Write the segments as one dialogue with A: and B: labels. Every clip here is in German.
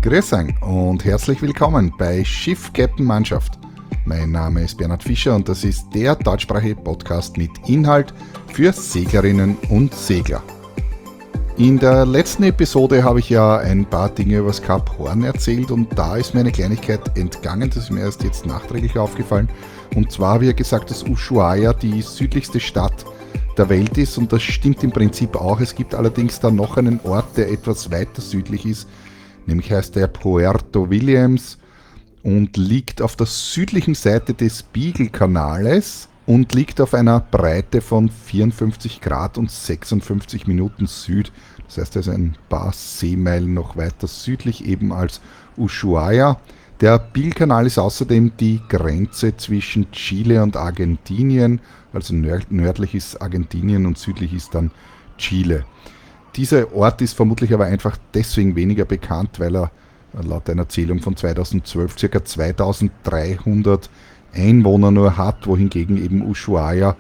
A: Grüß euch und herzlich willkommen bei Schiff Captain Mannschaft. Mein Name ist Bernhard Fischer und das ist der deutschsprachige Podcast mit Inhalt für Seglerinnen und Segler. In der letzten Episode habe ich ja ein paar Dinge über das Kap Horn erzählt und da ist mir eine Kleinigkeit entgangen, das ist mir erst jetzt nachträglich aufgefallen. Und zwar habe ich ja gesagt, dass Ushuaia die südlichste Stadt der Welt ist und das stimmt im Prinzip auch. Es gibt allerdings da noch einen Ort, der etwas weiter südlich ist, nämlich heißt der Puerto Williams und liegt auf der südlichen Seite des Beagle-Kanales und liegt auf einer Breite von 54 Grad und 56 Minuten Süd. Das heißt, er ist ein paar Seemeilen noch weiter südlich eben als Ushuaia. Der Beagle-Kanal ist außerdem die Grenze zwischen Chile und Argentinien, also nördlich ist Argentinien und südlich ist dann Chile. Dieser Ort ist vermutlich aber einfach deswegen weniger bekannt, weil er laut einer Zählung von 2012 ca. 2300 Einwohner nur hat, wohingegen eben Ushuaia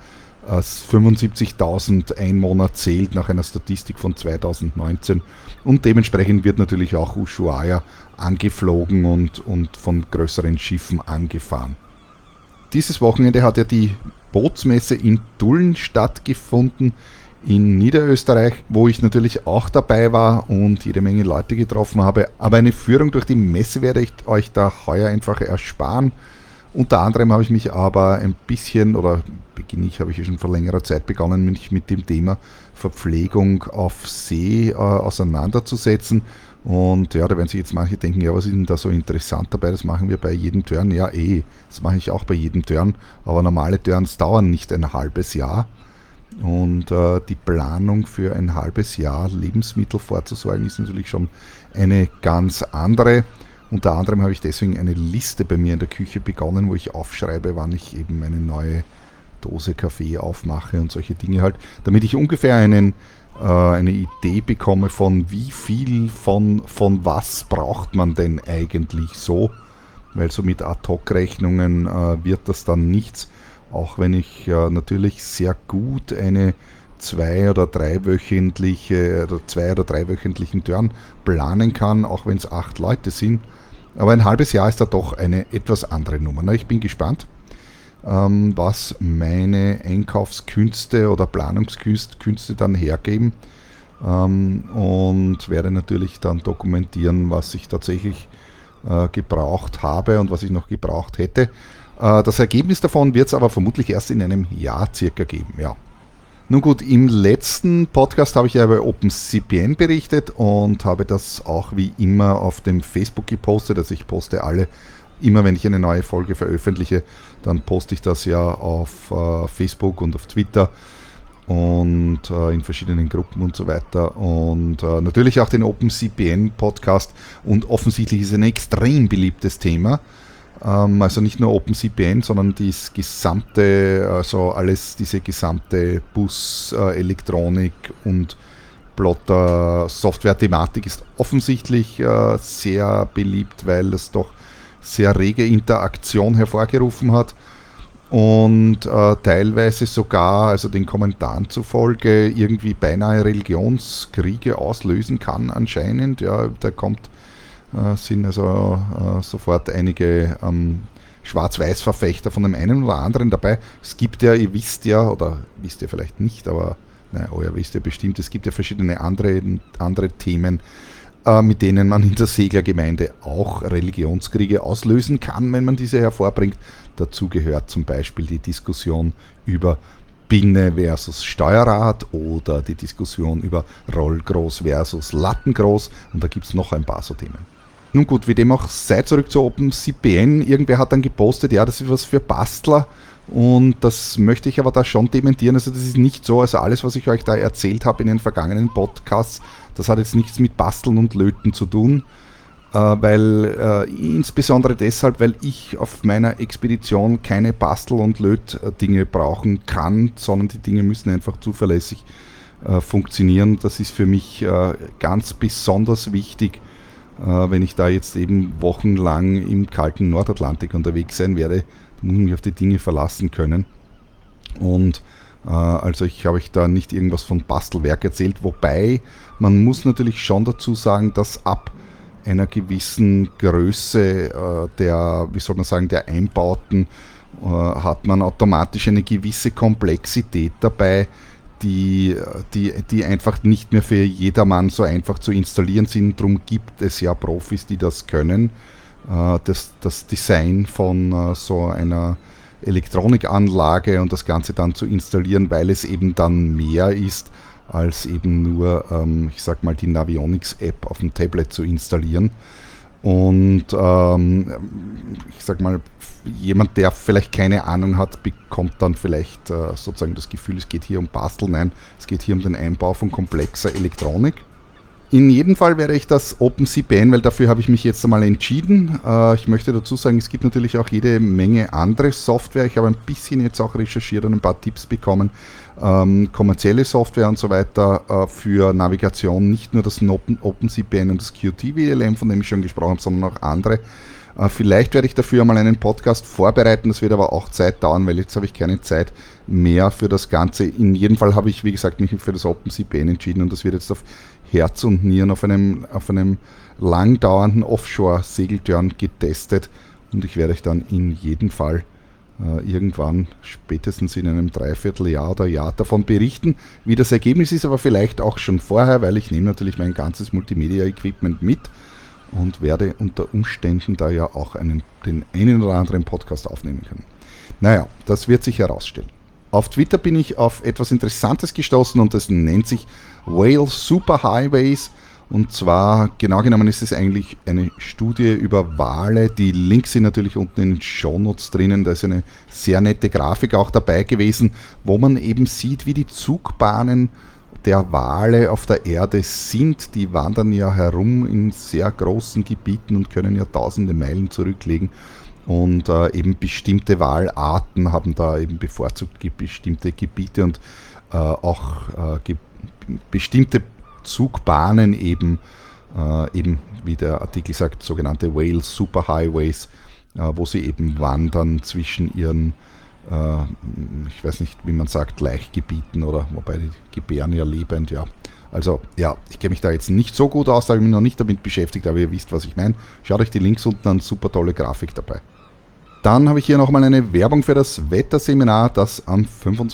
A: 75.000 Einwohner zählt nach einer Statistik von 2019 und dementsprechend wird natürlich auch Ushuaia angeflogen und von größeren Schiffen angefahren. Dieses Wochenende hat ja die Bootsmesse in Tulln stattgefunden in Niederösterreich, wo ich natürlich auch dabei war und jede Menge Leute getroffen habe. Aber eine Führung durch die Messe werde ich euch da heuer einfach ersparen. Unter anderem habe ich mich aber ein bisschen, oder habe ich schon vor längerer Zeit begonnen, mich mit dem Thema Verpflegung auf See auseinanderzusetzen. Und ja, da werden sich jetzt manche denken, ja, was ist denn da so interessant dabei, das machen wir bei jedem Turn. Ja, das mache ich auch bei jedem Turn, aber normale Turns dauern nicht ein halbes Jahr. Und die Planung für ein halbes Jahr Lebensmittel vorzusorgen ist natürlich schon eine ganz andere. Unter anderem habe ich deswegen eine Liste bei mir in der Küche begonnen, wo ich aufschreibe, wann ich eben eine neue Dose Kaffee aufmache und solche Dinge halt, damit ich ungefähr eine Idee bekomme von wie viel von was braucht man denn eigentlich so, weil so mit Ad-Hoc-Rechnungen wird das dann nichts. Auch wenn ich natürlich sehr gut eine 2- oder 3-wöchentlichen Turn planen kann, auch wenn es 8 Leute sind. Aber ein halbes Jahr ist da doch eine etwas andere Nummer. Na, ich bin gespannt, was meine Einkaufskünste oder Planungskünste dann hergeben und werde natürlich dann dokumentieren, was ich tatsächlich gebraucht habe und was ich noch gebraucht hätte. Das Ergebnis davon wird es aber vermutlich erst in einem Jahr circa geben, ja. Nun gut, im letzten Podcast habe ich ja über OpenCPN berichtet und habe das auch wie immer auf dem Facebook gepostet. Also ich poste immer wenn ich eine neue Folge veröffentliche, dann poste ich das ja auf Facebook und auf Twitter und in verschiedenen Gruppen und so weiter. Und natürlich auch den OpenCPN Podcast und offensichtlich ist es ein extrem beliebtes Thema. Also nicht nur OpenCPN, sondern diese gesamte Bus, Elektronik und Plotter Software-Thematik ist offensichtlich sehr beliebt, weil es doch sehr rege Interaktion hervorgerufen hat und teilweise sogar, also den Kommentaren zufolge, irgendwie beinahe Religionskriege auslösen kann anscheinend. Ja, sind also sofort einige Schwarz-Weiß-Verfechter von dem einen oder anderen dabei. Es gibt ja, ihr wisst ja, oder wisst ihr vielleicht nicht, aber ihr wisst ja bestimmt, es gibt ja verschiedene andere Themen, mit denen man in der Seglergemeinde auch Religionskriege auslösen kann, wenn man diese hervorbringt. Dazu gehört zum Beispiel die Diskussion über Binne versus Steuerrad oder die Diskussion über Rollgroß versus Lattengroß und da gibt es noch ein paar so Themen. Nun gut, wie dem auch sei, zurück zu OpenCPN. Irgendwer hat dann gepostet, ja, das ist was für Bastler und das möchte ich aber da schon dementieren. Also das ist nicht so, also alles, was ich euch da erzählt habe in den vergangenen Podcasts, das hat jetzt nichts mit Basteln und Löten zu tun, weil insbesondere deshalb, weil ich auf meiner Expedition keine Bastel- und Lötdinge brauchen kann, sondern die Dinge müssen einfach zuverlässig funktionieren. Das ist für mich ganz besonders wichtig, wenn ich da jetzt eben wochenlang im kalten Nordatlantik unterwegs sein werde, muss ich mich auf die Dinge verlassen können. Und also ich habe euch da nicht irgendwas von Bastelwerk erzählt, wobei man muss natürlich schon dazu sagen, dass ab einer gewissen Größe der Einbauten hat man automatisch eine gewisse Komplexität dabei, die einfach nicht mehr für jedermann so einfach zu installieren sind. Darum gibt es ja Profis, die das können. Das Design von so einer Elektronikanlage und das Ganze dann zu installieren, weil es eben dann mehr ist, als eben nur, die Navionics-App auf dem Tablet zu installieren. Und jemand, der vielleicht keine Ahnung hat, bekommt dann vielleicht sozusagen das Gefühl, es geht hier um Basteln. Nein, es geht hier um den Einbau von komplexer Elektronik. In jedem Fall werde ich das OpenSea bannen, weil dafür habe ich mich jetzt einmal entschieden. Ich möchte dazu sagen, es gibt natürlich auch jede Menge andere Software. Ich habe ein bisschen jetzt auch recherchiert und ein paar Tipps bekommen. Kommerzielle Software und so weiter für Navigation, nicht nur das OpenSea Ban und das Qt-WLM, von dem ich schon gesprochen habe, sondern auch andere. Vielleicht werde ich dafür mal einen Podcast vorbereiten, das wird aber auch Zeit dauern, weil jetzt habe ich keine Zeit mehr für das Ganze. In jedem Fall habe ich, wie gesagt, mich für das OpenSea Ban entschieden und das wird jetzt auf Herz und Nieren auf einem lang dauernden Offshore-Segeltörn getestet und ich werde euch dann in jedem Fall irgendwann spätestens in einem Dreivierteljahr oder Jahr davon berichten, wie das Ergebnis ist, aber vielleicht auch schon vorher, weil ich nehme natürlich mein ganzes Multimedia-Equipment mit und werde unter Umständen da ja auch den einen oder anderen Podcast aufnehmen können. Naja, das wird sich herausstellen. Auf Twitter bin ich auf etwas Interessantes gestoßen und das nennt sich Whale Superhighways. Und zwar, genau genommen, ist es eigentlich eine Studie über Wale. Die Links sind natürlich unten in den Shownotes drinnen. Da ist eine sehr nette Grafik auch dabei gewesen, wo man eben sieht, wie die Zugbahnen der Wale auf der Erde sind. Die wandern ja herum in sehr großen Gebieten und können ja tausende Meilen zurücklegen. Und eben bestimmte Walarten haben da eben bevorzugt bestimmte Gebiete und bestimmte Zugbahnen eben wie der Artikel sagt, sogenannte Whale Superhighways, wo sie eben wandern zwischen ihren, ich weiß nicht, wie man sagt, Laichgebieten oder wobei die gebären ja lebend, ja. Also ja, ich kenne mich da jetzt nicht so gut aus, da habe ich mich noch nicht damit beschäftigt, aber ihr wisst, was ich meine. Schaut euch die Links unten an, super tolle Grafik dabei. Dann habe ich hier nochmal eine Werbung für das Wetterseminar, das am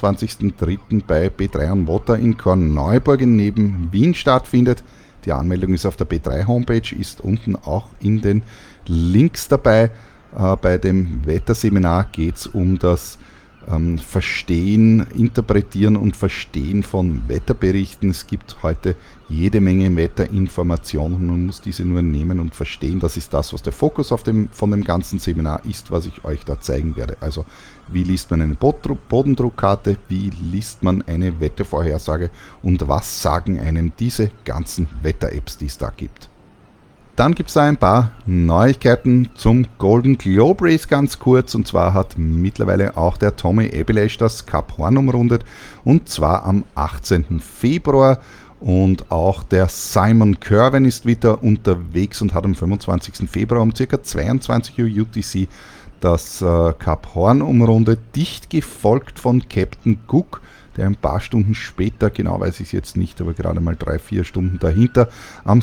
A: 25.03. bei B3 on Water in Korneuburg neben Wien stattfindet. Die Anmeldung ist auf der B3 Homepage, ist unten auch in den Links dabei. Bei dem Wetterseminar geht es um das Verstehen, Interpretieren und Verstehen von Wetterberichten. Es gibt heute jede Menge Wetterinformationen, man muss diese nur nehmen und verstehen. Das ist das, was der Fokus von dem ganzen Seminar ist, was ich euch da zeigen werde. Also wie liest man eine Bodendruckkarte, wie liest man eine Wettervorhersage und was sagen einem diese ganzen Wetter-Apps, die es da gibt. Dann gibt es da ein paar Neuigkeiten zum Golden Globe Race ganz kurz. Und zwar hat mittlerweile auch der Tommy Abeles das Kap Horn umrundet. Und zwar am 18. Februar. Und auch der Simon Kerwin ist wieder unterwegs und hat am 25. Februar um ca. 22 Uhr UTC das Kap Horn umrundet. Dicht gefolgt von Captain Cook, der ein paar Stunden später, genau weiß ich es jetzt nicht, aber gerade mal 3-4 Stunden dahinter, am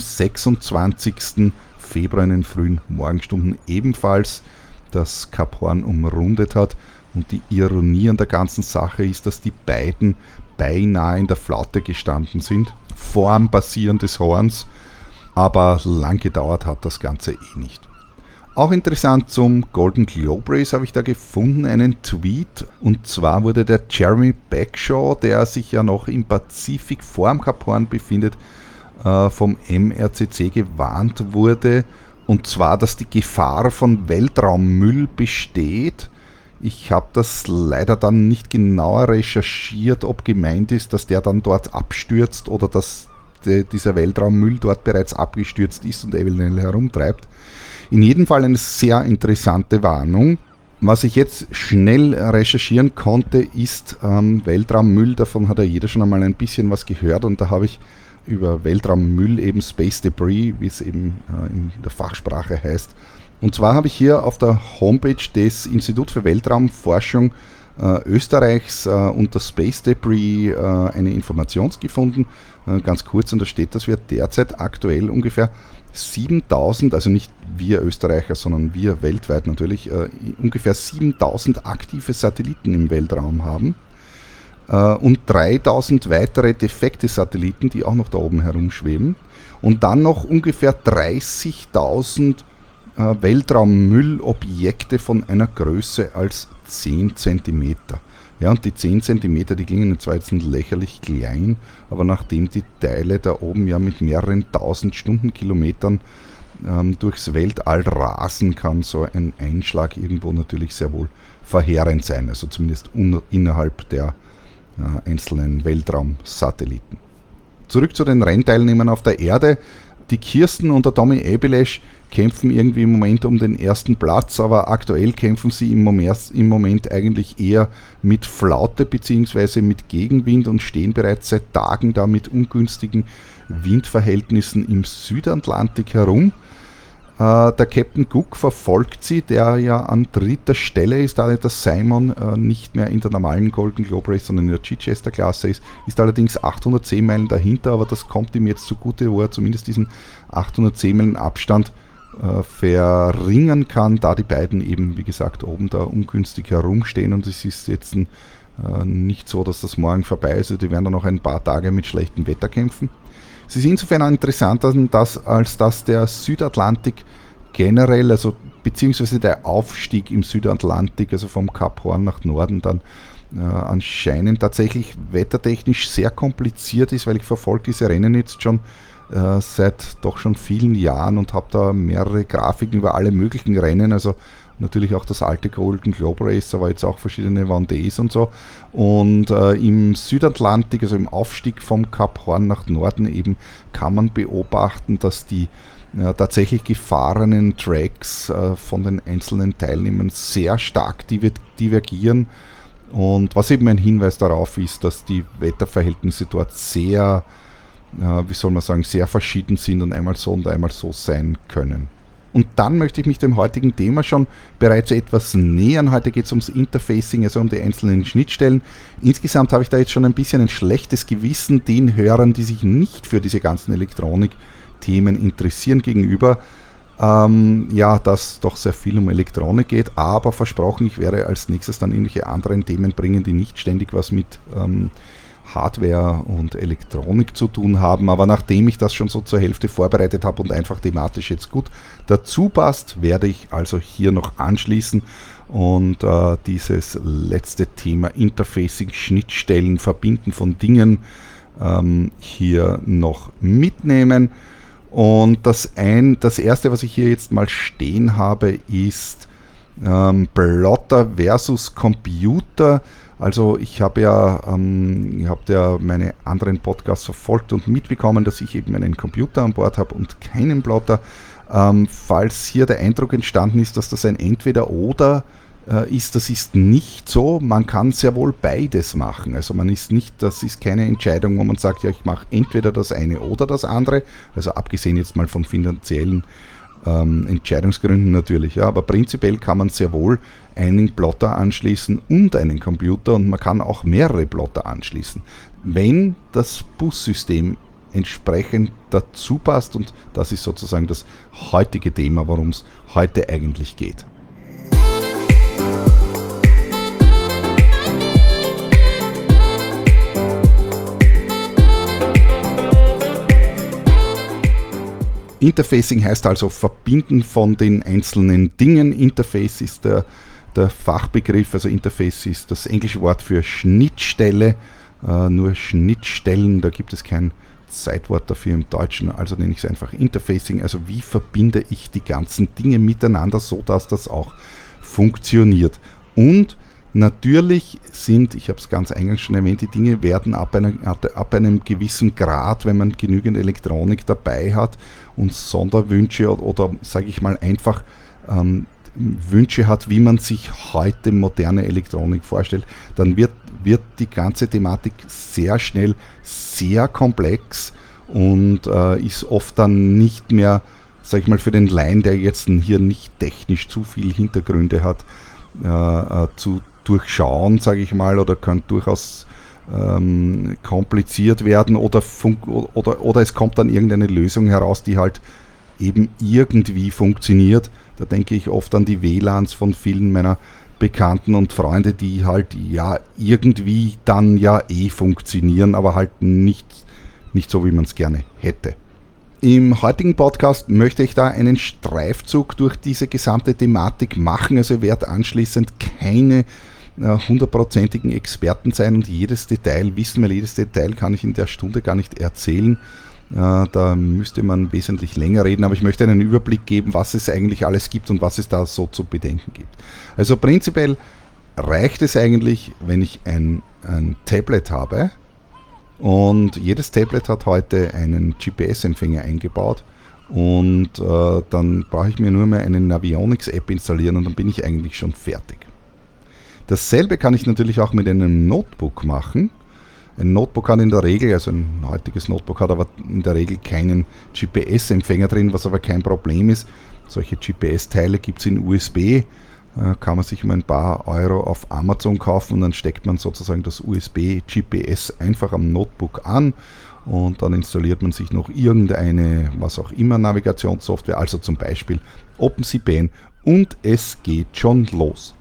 A: 26. Februar in den frühen Morgenstunden ebenfalls das Kap Horn umrundet hat. Und die Ironie an der ganzen Sache ist, dass die beiden beinahe in der Flaute gestanden sind, vorm Passieren des Horns, aber lang gedauert hat das Ganze nicht. Auch interessant zum Golden Globe Race habe ich da gefunden, einen Tweet. Und zwar wurde der Jeremy Bagshaw, der sich ja noch im Pazifik vorm Kap Horn befindet, vom MRCC gewarnt wurde. Und zwar, dass die Gefahr von Weltraummüll besteht. Ich habe das leider dann nicht genauer recherchiert, ob gemeint ist, dass der dann dort abstürzt oder dass dieser Weltraummüll dort bereits abgestürzt ist und eventuell herumtreibt. In jedem Fall eine sehr interessante Warnung. Was ich jetzt schnell recherchieren konnte, ist Weltraummüll. Davon hat ja jeder schon einmal ein bisschen was gehört. Und da habe ich über Weltraummüll eben Space Debris, wie es eben in der Fachsprache heißt. Und zwar habe ich hier auf der Homepage des Instituts für Weltraumforschung Österreichs unter Space Debris eine Information gefunden. Ganz kurz, und da steht, dass wir derzeit aktuell ungefähr 7000, also nicht wir Österreicher, sondern wir weltweit natürlich, ungefähr 7000 aktive Satelliten im Weltraum haben und 3000 weitere defekte Satelliten, die auch noch da oben herumschweben und dann noch ungefähr 30.000 Weltraummüllobjekte von einer Größe als 10 Zentimeter. Ja, und die 10 Zentimeter, die klingen zwar jetzt lächerlich klein, aber nachdem die Teile da oben ja mit mehreren tausend Stundenkilometern durchs Weltall rasen, kann so ein Einschlag irgendwo natürlich sehr wohl verheerend sein, also zumindest innerhalb der einzelnen Weltraumsatelliten. Zurück zu den Rennteilnehmern auf der Erde. Die Kirsten und der Tommy Abilesh kämpfen irgendwie im Moment um den ersten Platz, aber aktuell kämpfen sie im Moment eigentlich eher mit Flaute bzw. mit Gegenwind und stehen bereits seit Tagen da mit ungünstigen Windverhältnissen im Südatlantik herum. Der Captain Cook verfolgt sie, der ja an dritter Stelle ist, da der Simon nicht mehr in der normalen Golden Globe Race, sondern in der Chichester-Klasse ist allerdings 810 Meilen dahinter, aber das kommt ihm jetzt zugute, wo er zumindest diesen 810 Meilen Abstand verringern kann, da die beiden eben, wie gesagt, oben da ungünstig herumstehen und es ist jetzt nicht so, dass das morgen vorbei ist, also die werden dann noch ein paar Tage mit schlechtem Wetter kämpfen. Es ist insofern interessant, als dass der Südatlantik generell, also beziehungsweise der Aufstieg im Südatlantik, also vom Kap Horn nach Norden dann anscheinend tatsächlich wettertechnisch sehr kompliziert ist, weil ich verfolge diese Rennen jetzt schon seit doch schon vielen Jahren und habe da mehrere Grafiken über alle möglichen Rennen, also natürlich auch das alte Golden Globe Race, aber jetzt auch verschiedene Vendées und so. Und im Südatlantik, also im Aufstieg vom Kap Horn nach Norden eben, kann man beobachten, dass die tatsächlich gefahrenen Tracks von den einzelnen Teilnehmern sehr stark divergieren. Und was eben ein Hinweis darauf ist, dass die Wetterverhältnisse dort sehr, wie soll man sagen, sehr verschieden sind und einmal so sein können. Und dann möchte ich mich dem heutigen Thema schon bereits etwas nähern. Heute geht es ums Interfacing, also um die einzelnen Schnittstellen. Insgesamt habe ich da jetzt schon ein bisschen ein schlechtes Gewissen den Hörern, die sich nicht für diese ganzen Elektronik-Themen interessieren gegenüber. Dass doch sehr viel um Elektronik geht, aber versprochen, ich werde als nächstes dann irgendwelche anderen Themen bringen, die nicht ständig was mit Hardware und Elektronik zu tun haben, aber nachdem ich das schon so zur Hälfte vorbereitet habe und einfach thematisch jetzt gut dazu passt, werde ich also hier noch anschließen und dieses letzte Thema Interfacing, Schnittstellen, Verbinden von Dingen hier noch mitnehmen. Und das erste, was ich hier jetzt mal stehen habe, ist Plotter versus Computer. Also ich habe ja, ihr habt ja meine anderen Podcasts verfolgt und mitbekommen, dass ich eben einen Computer an Bord habe und keinen Plotter. Falls hier der Eindruck entstanden ist, dass das ein Entweder-Oder ist, das ist nicht so. Man kann sehr wohl beides machen. Also das ist keine Entscheidung, wo man sagt, ja, ich mache entweder das eine oder das andere. Also abgesehen jetzt mal von finanziellen Entscheidungsgründen natürlich, ja, aber prinzipiell kann man sehr wohl einen Plotter anschließen und einen Computer und man kann auch mehrere Plotter anschließen, wenn das Bussystem entsprechend dazu passt und das ist sozusagen das heutige Thema, worum es heute eigentlich geht. Interfacing heißt also Verbinden von den einzelnen Dingen. Interface ist der Fachbegriff, also Interface ist das englische Wort für Schnittstelle, nur Schnittstellen, da gibt es kein Zeitwort dafür im Deutschen, also nenne ich es einfach Interfacing, also wie verbinde ich die ganzen Dinge miteinander, so dass das auch funktioniert. Und natürlich sind, ich habe es ganz eingangs schon erwähnt, die Dinge werden ab einem gewissen Grad, wenn man genügend Elektronik dabei hat und Sonderwünsche oder sage ich mal einfach Wünsche hat, wie man sich heute moderne Elektronik vorstellt, dann wird die ganze Thematik sehr schnell sehr komplex und ist oft dann nicht mehr, sage ich mal, für den Laien, der jetzt hier nicht technisch zu viel Hintergründe hat, zu durchschauen, sage ich mal, oder kann durchaus kompliziert werden oder es kommt dann irgendeine Lösung heraus, die halt eben irgendwie funktioniert. Da denke ich oft an die WLANs von vielen meiner Bekannten und Freunde, die halt ja irgendwie dann ja funktionieren, aber halt nicht so, wie man es gerne hätte. Im heutigen Podcast möchte ich da einen Streifzug durch diese gesamte Thematik machen. Also ich werde anschließend keine hundertprozentigen Experten sein und jedes Detail wissen, weil jedes Detail kann ich in der Stunde gar nicht erzählen. Da müsste man wesentlich länger reden, aber ich möchte einen Überblick geben, was es eigentlich alles gibt und was es da so zu bedenken gibt. Also prinzipiell reicht es eigentlich, wenn ich ein Tablet habe, und jedes Tablet hat heute einen GPS-Empfänger eingebaut, und dann brauche ich mir nur mehr eine Navionics-App installieren und dann bin ich eigentlich schon fertig. Dasselbe kann ich natürlich auch mit einem Notebook machen. Ein Notebook hat in der Regel, also ein heutiges Notebook hat aber in der Regel keinen GPS-Empfänger drin, was aber kein Problem ist. Solche GPS-Teile gibt es in USB, kann man sich um ein paar Euro auf Amazon kaufen und dann steckt man sozusagen das USB-GPS einfach am Notebook an und dann installiert man sich noch irgendeine, was auch immer, Navigationssoftware, also zum Beispiel OpenCPN, und es geht schon los.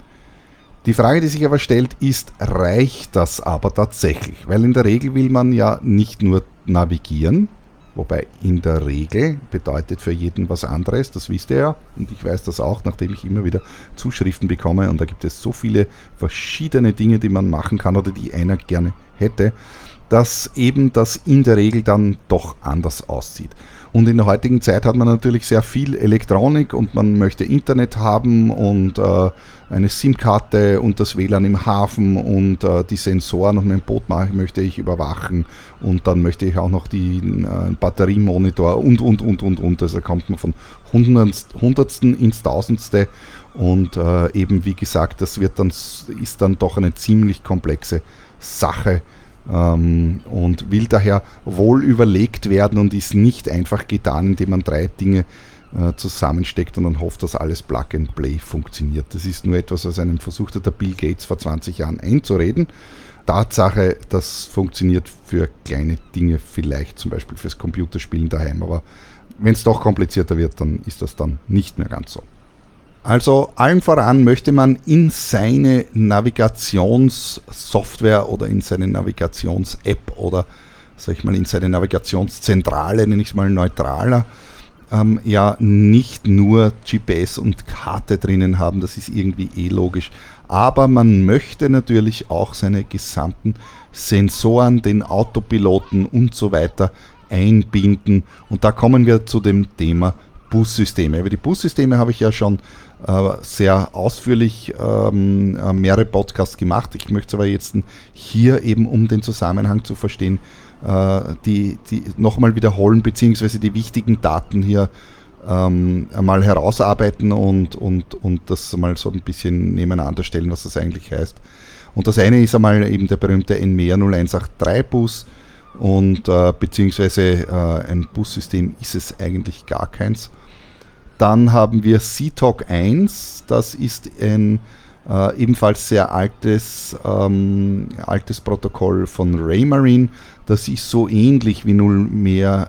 A: Die Frage, die sich aber stellt, ist, reicht das aber tatsächlich? Weil in der Regel will man ja nicht nur navigieren, wobei in der Regel bedeutet für jeden was anderes, das wisst ihr ja, und ich weiß das auch, nachdem ich immer wieder Zuschriften bekomme, und da gibt es so viele verschiedene Dinge, die man machen kann oder die einer gerne hätte, dass eben das in der Regel dann doch anders aussieht. Und in der heutigen Zeit hat man natürlich sehr viel Elektronik und man möchte Internet haben und eine SIM-Karte und das WLAN im Hafen und die Sensoren und mein Boot möchte ich überwachen und dann möchte ich auch noch den Batteriemonitor und. Also kommt man von Hundertsten ins Tausendste und eben wie gesagt, ist dann doch eine ziemlich komplexe Sache. Und will daher wohl überlegt werden und ist nicht einfach getan, indem man 3 Dinge zusammensteckt und dann hofft, dass alles Plug and Play funktioniert. Das ist nur etwas, was einem versucht hat, der Bill Gates vor 20 Jahren einzureden. Tatsache, das funktioniert für kleine Dinge vielleicht, zum Beispiel fürs Computerspielen daheim, aber wenn es doch komplizierter wird, dann ist das dann nicht mehr ganz so. Also allen voran möchte man in seine Navigationssoftware oder in seine Navigations-App oder sag ich mal in seine Navigationszentrale, nenne ich es mal neutraler, ja nicht nur GPS und Karte drinnen haben, das ist irgendwie logisch. Aber man möchte natürlich auch seine gesamten Sensoren, den Autopiloten und so weiter einbinden. Und da kommen wir zu dem Thema Bussysteme. Über die Bussysteme habe ich ja schon sehr ausführlich mehrere Podcasts gemacht. Ich möchte es aber jetzt hier eben, um den Zusammenhang zu verstehen, die nochmal wiederholen, beziehungsweise die wichtigen Daten hier einmal herausarbeiten und das mal so ein bisschen nebeneinander stellen, was das eigentlich heißt. Und das eine ist einmal eben der berühmte NMEA 0183 Bus und beziehungsweise ein Bussystem ist es eigentlich gar keins. Dann haben wir CTOC 1, das ist ein ebenfalls sehr altes Protokoll von Raymarine. Das ist so ähnlich wie NMEA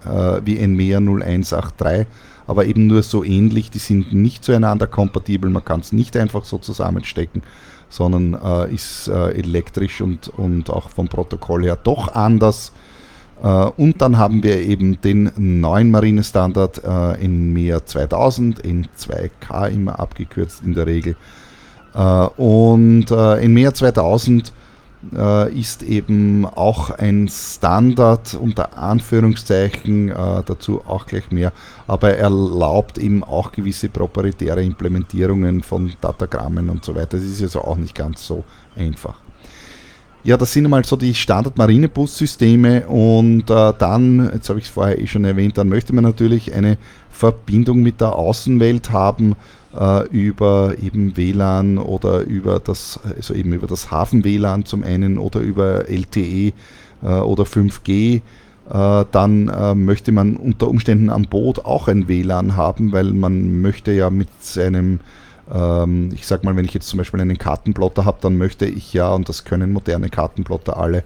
A: 0183, aber eben nur so ähnlich. Die sind nicht zueinander kompatibel, man kann es nicht einfach so zusammenstecken, sondern ist elektrisch und auch vom Protokoll her doch anders. Und dann haben wir eben den neuen Marinestandard NMEA 2000, N2K immer abgekürzt in der Regel. Und NMEA 2000 ist eben auch ein Standard unter Anführungszeichen, dazu auch gleich mehr, aber erlaubt eben auch gewisse proprietäre Implementierungen von Datagrammen und so weiter. Das ist also auch nicht ganz so einfach. Ja, das sind einmal so die Standard-Marinebus-Systeme und dann, jetzt habe ich es vorher schon erwähnt, dann möchte man natürlich eine Verbindung mit der Außenwelt haben über eben WLAN oder über das Hafen-WLAN zum einen oder über LTE oder 5G. Dann möchte man unter Umständen am Boot auch ein WLAN haben, weil man möchte ja mit seinem ich sag mal, wenn ich jetzt zum Beispiel einen Kartenplotter habe, dann möchte ich ja, und das können moderne Kartenplotter alle,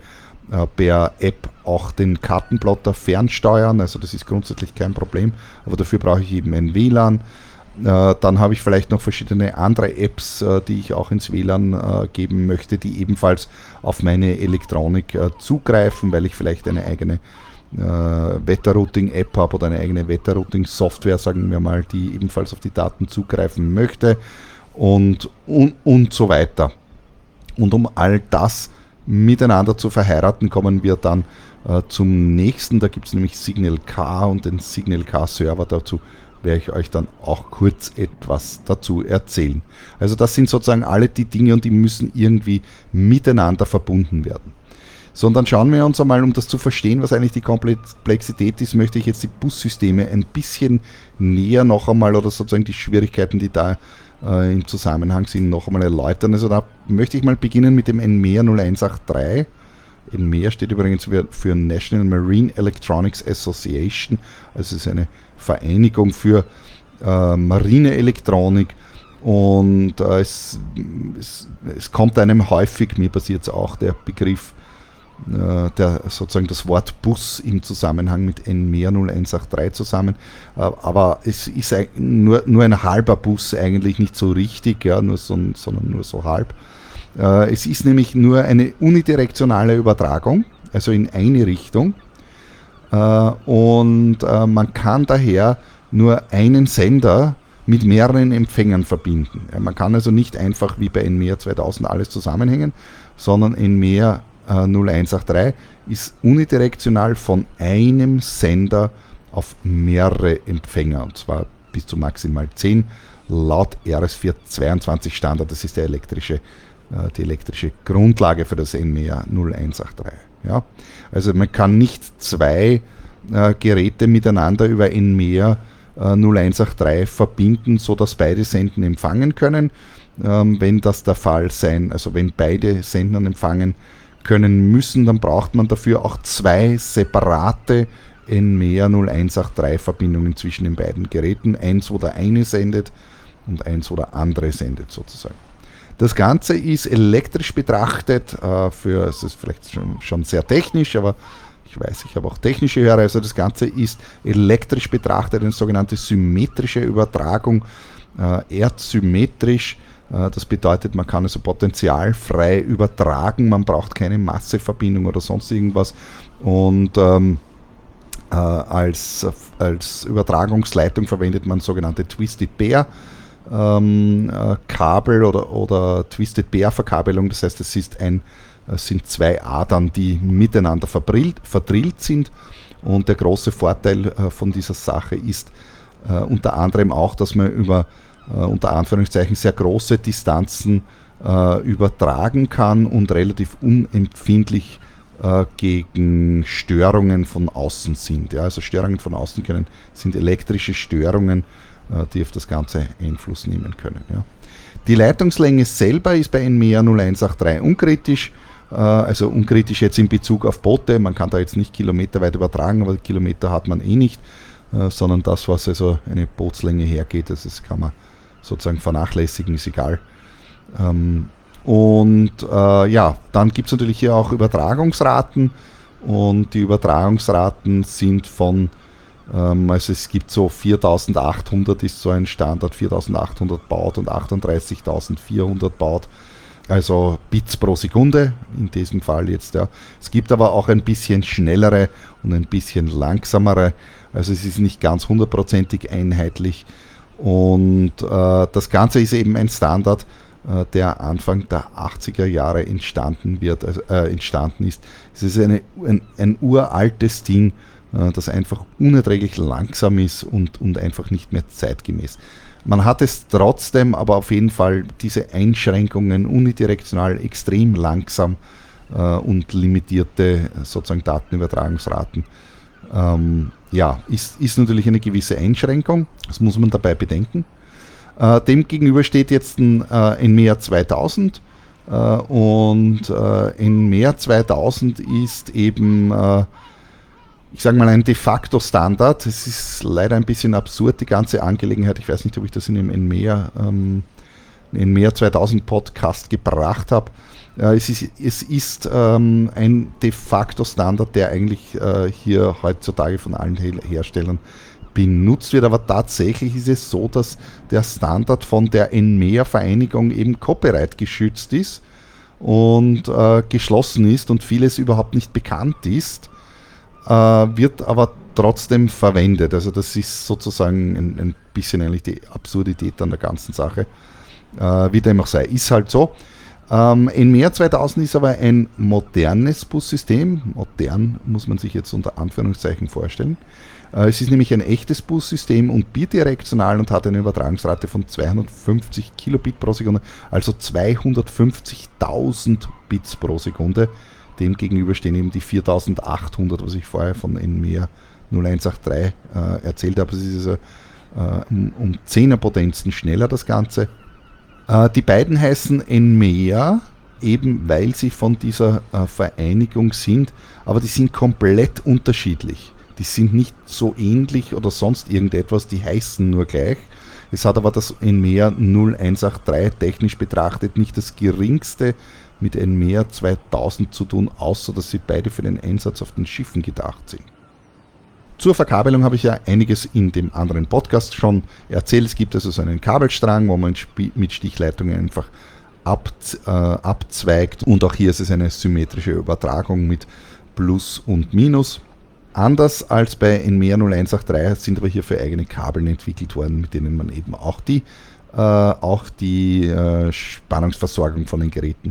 A: per App auch den Kartenplotter fernsteuern, also das ist grundsätzlich kein Problem, aber dafür brauche ich eben ein WLAN. Dann habe ich vielleicht noch verschiedene andere Apps, die ich auch ins WLAN geben möchte, die ebenfalls auf meine Elektronik zugreifen, weil ich vielleicht eine eigene Wetterrouting-App habe oder eine eigene Wetterrouting-Software, sagen wir mal, die ebenfalls auf die Daten zugreifen möchte und so weiter. Und um all das miteinander zu verheiraten, kommen wir dann zum nächsten. Da gibt es nämlich Signal K und den Signal K-Server. Dazu werde ich euch dann auch kurz etwas dazu erzählen. Also das sind sozusagen alle die Dinge und die müssen irgendwie miteinander verbunden werden. So, und dann schauen wir uns einmal, um das zu verstehen, was eigentlich die Komplexität ist, möchte ich jetzt die Bussysteme ein bisschen näher noch einmal oder sozusagen die Schwierigkeiten, die da im Zusammenhang sind, noch einmal erläutern. Also da möchte ich mal beginnen mit dem NMEA 0183. NMEA steht übrigens für National Marine Electronics Association, also es ist eine Vereinigung für Marineelektronik und es kommt einem häufig, mir passiert es auch, der Begriff, sozusagen das Wort Bus im Zusammenhang mit NMEA 0183 zusammen, aber es ist nur ein halber Bus eigentlich nicht so richtig, ja, sondern nur so halb. Es ist nämlich nur eine unidirektionale Übertragung, also in eine Richtung, und man kann daher nur einen Sender mit mehreren Empfängern verbinden. Man kann also nicht einfach wie bei NMEA 2000 alles zusammenhängen, sondern NMEA 0183 ist unidirektional von einem Sender auf mehrere Empfänger, und zwar bis zu maximal 10 laut RS422 Standard. Das ist die elektrische Grundlage für das NMEA 0183. Ja? Also man kann nicht zwei Geräte miteinander über NMEA 0183 verbinden, sodass beide Senden empfangen können. Wenn das der Fall sein, also wenn beide Senden empfangen können müssen, dann braucht man dafür auch zwei separate NMEA 0183 Verbindungen zwischen den beiden Geräten. Eins, wo der eine sendet und eins, wo der andere sendet sozusagen. Das Ganze ist elektrisch betrachtet, es ist vielleicht schon sehr technisch, aber ich weiß, ich habe auch technische Hörer, also das Ganze ist elektrisch betrachtet eine sogenannte symmetrische Übertragung, erdsymmetrisch. Das bedeutet, man kann also potentialfrei übertragen, man braucht keine Masseverbindung oder sonst irgendwas. Und als Übertragungsleitung verwendet man sogenannte Twisted Pair Kabel oder Twisted Pair Verkabelung. Das heißt, es sind zwei Adern, die miteinander verdrillt sind. Und der große Vorteil von dieser Sache ist unter anderem auch, dass man über unter Anführungszeichen sehr große Distanzen übertragen kann und relativ unempfindlich gegen Störungen von außen sind. Ja, also Störungen von außen sind elektrische Störungen, die auf das Ganze Einfluss nehmen können. Ja. Die Leitungslänge selber ist bei NMEA 0183 unkritisch, also unkritisch jetzt in Bezug auf Boote. Man kann da jetzt nicht kilometerweit übertragen, aber Kilometer hat man eh nicht, sondern das, was also eine Bootslänge hergeht, das kann man sozusagen vernachlässigen, ist egal. Dann gibt es natürlich hier auch Übertragungsraten, und die Übertragungsraten sind von, also es gibt so 4800 ist so ein Standard, 4800 Baud und 38.400 Baud, also Bits pro Sekunde in diesem Fall jetzt. Ja. Es gibt aber auch ein bisschen schnellere und ein bisschen langsamere, also es ist nicht ganz hundertprozentig einheitlich. Und das Ganze ist eben ein Standard, der Anfang der 80er Jahre entstanden ist. Es ist ein uraltes Ding, das einfach unerträglich langsam ist und einfach nicht mehr zeitgemäß. Man hat es trotzdem, aber auf jeden Fall diese Einschränkungen, unidirektional extrem langsam und limitierte sozusagen Datenübertragungsraten. Ist natürlich eine gewisse Einschränkung, das muss man dabei bedenken. Dem gegenüber steht jetzt ein NMEA 2000 und NMEA 2000 ist eben, ich sage mal, ein de facto Standard. Es ist leider ein bisschen absurd, die ganze Angelegenheit. Ich weiß nicht, ob ich das in dem NMEA NMEA 2000 Podcast gebracht habe. Es ist ein de facto Standard, der eigentlich hier heutzutage von allen Herstellern benutzt wird, aber tatsächlich ist es so, dass der Standard von der NMEA-Vereinigung eben Copyright geschützt ist und geschlossen ist und vieles überhaupt nicht bekannt ist, wird aber trotzdem verwendet. Also das ist sozusagen ein bisschen eigentlich die Absurdität an der ganzen Sache. Wie dem auch sei, ist halt so. NMEA 2000 ist aber ein modernes Bussystem. Modern muss man sich jetzt unter Anführungszeichen vorstellen. Es ist nämlich ein echtes Bussystem und bidirektional und hat eine Übertragungsrate von 250 Kilobit pro Sekunde, also 250.000 Bits pro Sekunde. Dem gegenüber stehen eben die 4800, was ich vorher von NMEA 0183 erzählt habe. Es ist also um 10er Potenzen schneller das Ganze. Die beiden heißen NMEA, eben weil sie von dieser Vereinigung sind, aber die sind komplett unterschiedlich. Die sind nicht so ähnlich oder sonst irgendetwas, die heißen nur gleich. Es hat aber das NMEA 0183 technisch betrachtet nicht das geringste mit NMEA 2000 zu tun, außer dass sie beide für den Einsatz auf den Schiffen gedacht sind. Zur Verkabelung habe ich ja einiges in dem anderen Podcast schon erzählt. Es gibt also so einen Kabelstrang, wo man mit Stichleitungen einfach abzweigt. Und auch hier ist es eine symmetrische Übertragung mit Plus und Minus. Anders als bei NMEA 0183 sind aber hierfür eigene Kabeln entwickelt worden, mit denen man eben auch die Spannungsversorgung von den Geräten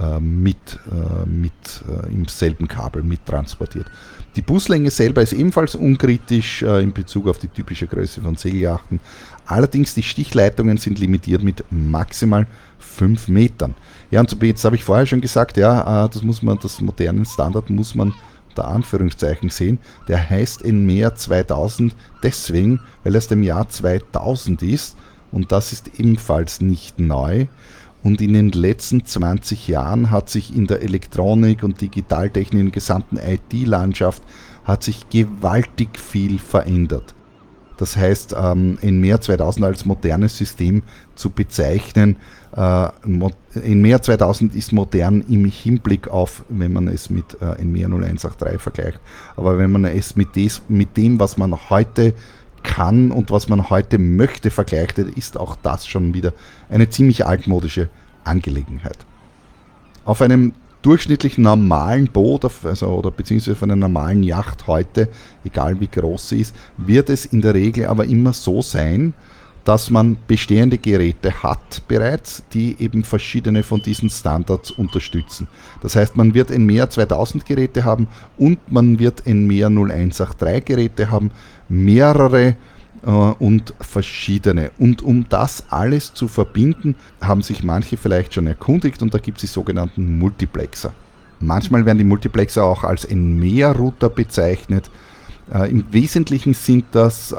A: im selben Kabel mit transportiert. Die Buslänge selber ist ebenfalls unkritisch in Bezug auf die typische Größe von Segelyachten. Allerdings die Stichleitungen sind limitiert mit maximal 5 Metern. Ja, und jetzt habe ich vorher schon gesagt, ja, das modernen Standard muss man unter Anführungszeichen sehen. Der heißt NMEA 2000 deswegen, weil er aus dem Jahr 2000 ist und das ist ebenfalls nicht neu. Und in den letzten 20 Jahren hat sich in der Elektronik und Digitaltechnik, in der gesamten IT-Landschaft, hat sich gewaltig viel verändert. Das heißt, NMEA 2000 als modernes System zu bezeichnen, NMEA 2000 ist modern im Hinblick auf, wenn man es mit NMEA 0183 vergleicht, aber wenn man es mit dem, was man heute kann und was man heute möchte, vergleicht, ist auch das schon wieder eine ziemlich altmodische Angelegenheit. Auf einem durchschnittlich normalen Boot, oder beziehungsweise auf einer normalen Yacht heute, egal wie groß sie ist, wird es in der Regel aber immer so sein, dass man bestehende Geräte hat bereits, die eben verschiedene von diesen Standards unterstützen. Das heißt, man wird NMEA 2000 Geräte haben und man wird NMEA 0183 Geräte haben, mehrere und verschiedene. Und um das alles zu verbinden, haben sich manche vielleicht schon erkundigt und da gibt es die sogenannten Multiplexer. Manchmal werden die Multiplexer auch als NMEA-Router bezeichnet. Im Wesentlichen sind das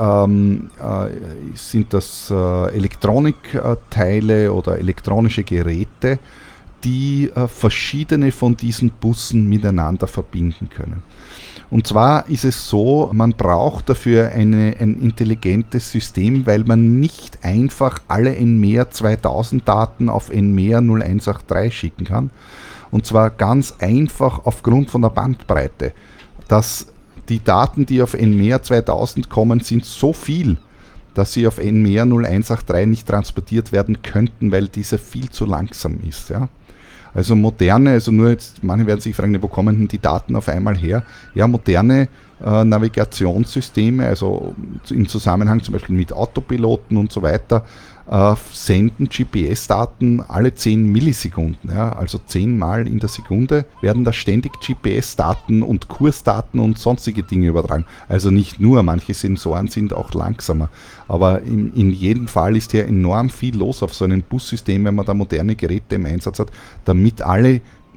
A: Elektronikteile oder elektronische Geräte, die verschiedene von diesen Bussen miteinander verbinden können. Und zwar ist es so, man braucht dafür ein intelligentes System, weil man nicht einfach alle NMEA 2000 Daten auf NMEA 0183 schicken kann. Und zwar ganz einfach aufgrund von der Bandbreite. Die Daten, die auf NMEA 2000 kommen, sind so viel, dass sie auf NMEA 0183 nicht transportiert werden könnten, weil diese viel zu langsam ist. Ja? Also moderne, also nur jetzt, manche werden sich fragen, wo kommen denn die Daten auf einmal her? Ja, moderne Navigationssysteme, also im Zusammenhang zum Beispiel mit Autopiloten und so weiter, senden GPS-Daten alle 10 Millisekunden. Ja, also 10 Mal in der Sekunde werden da ständig GPS-Daten und Kursdaten und sonstige Dinge übertragen. Also nicht nur, manche Sensoren sind auch langsamer. Aber in jedem Fall ist hier enorm viel los auf so einem Bussystem, wenn man da moderne Geräte im Einsatz hat, damit alle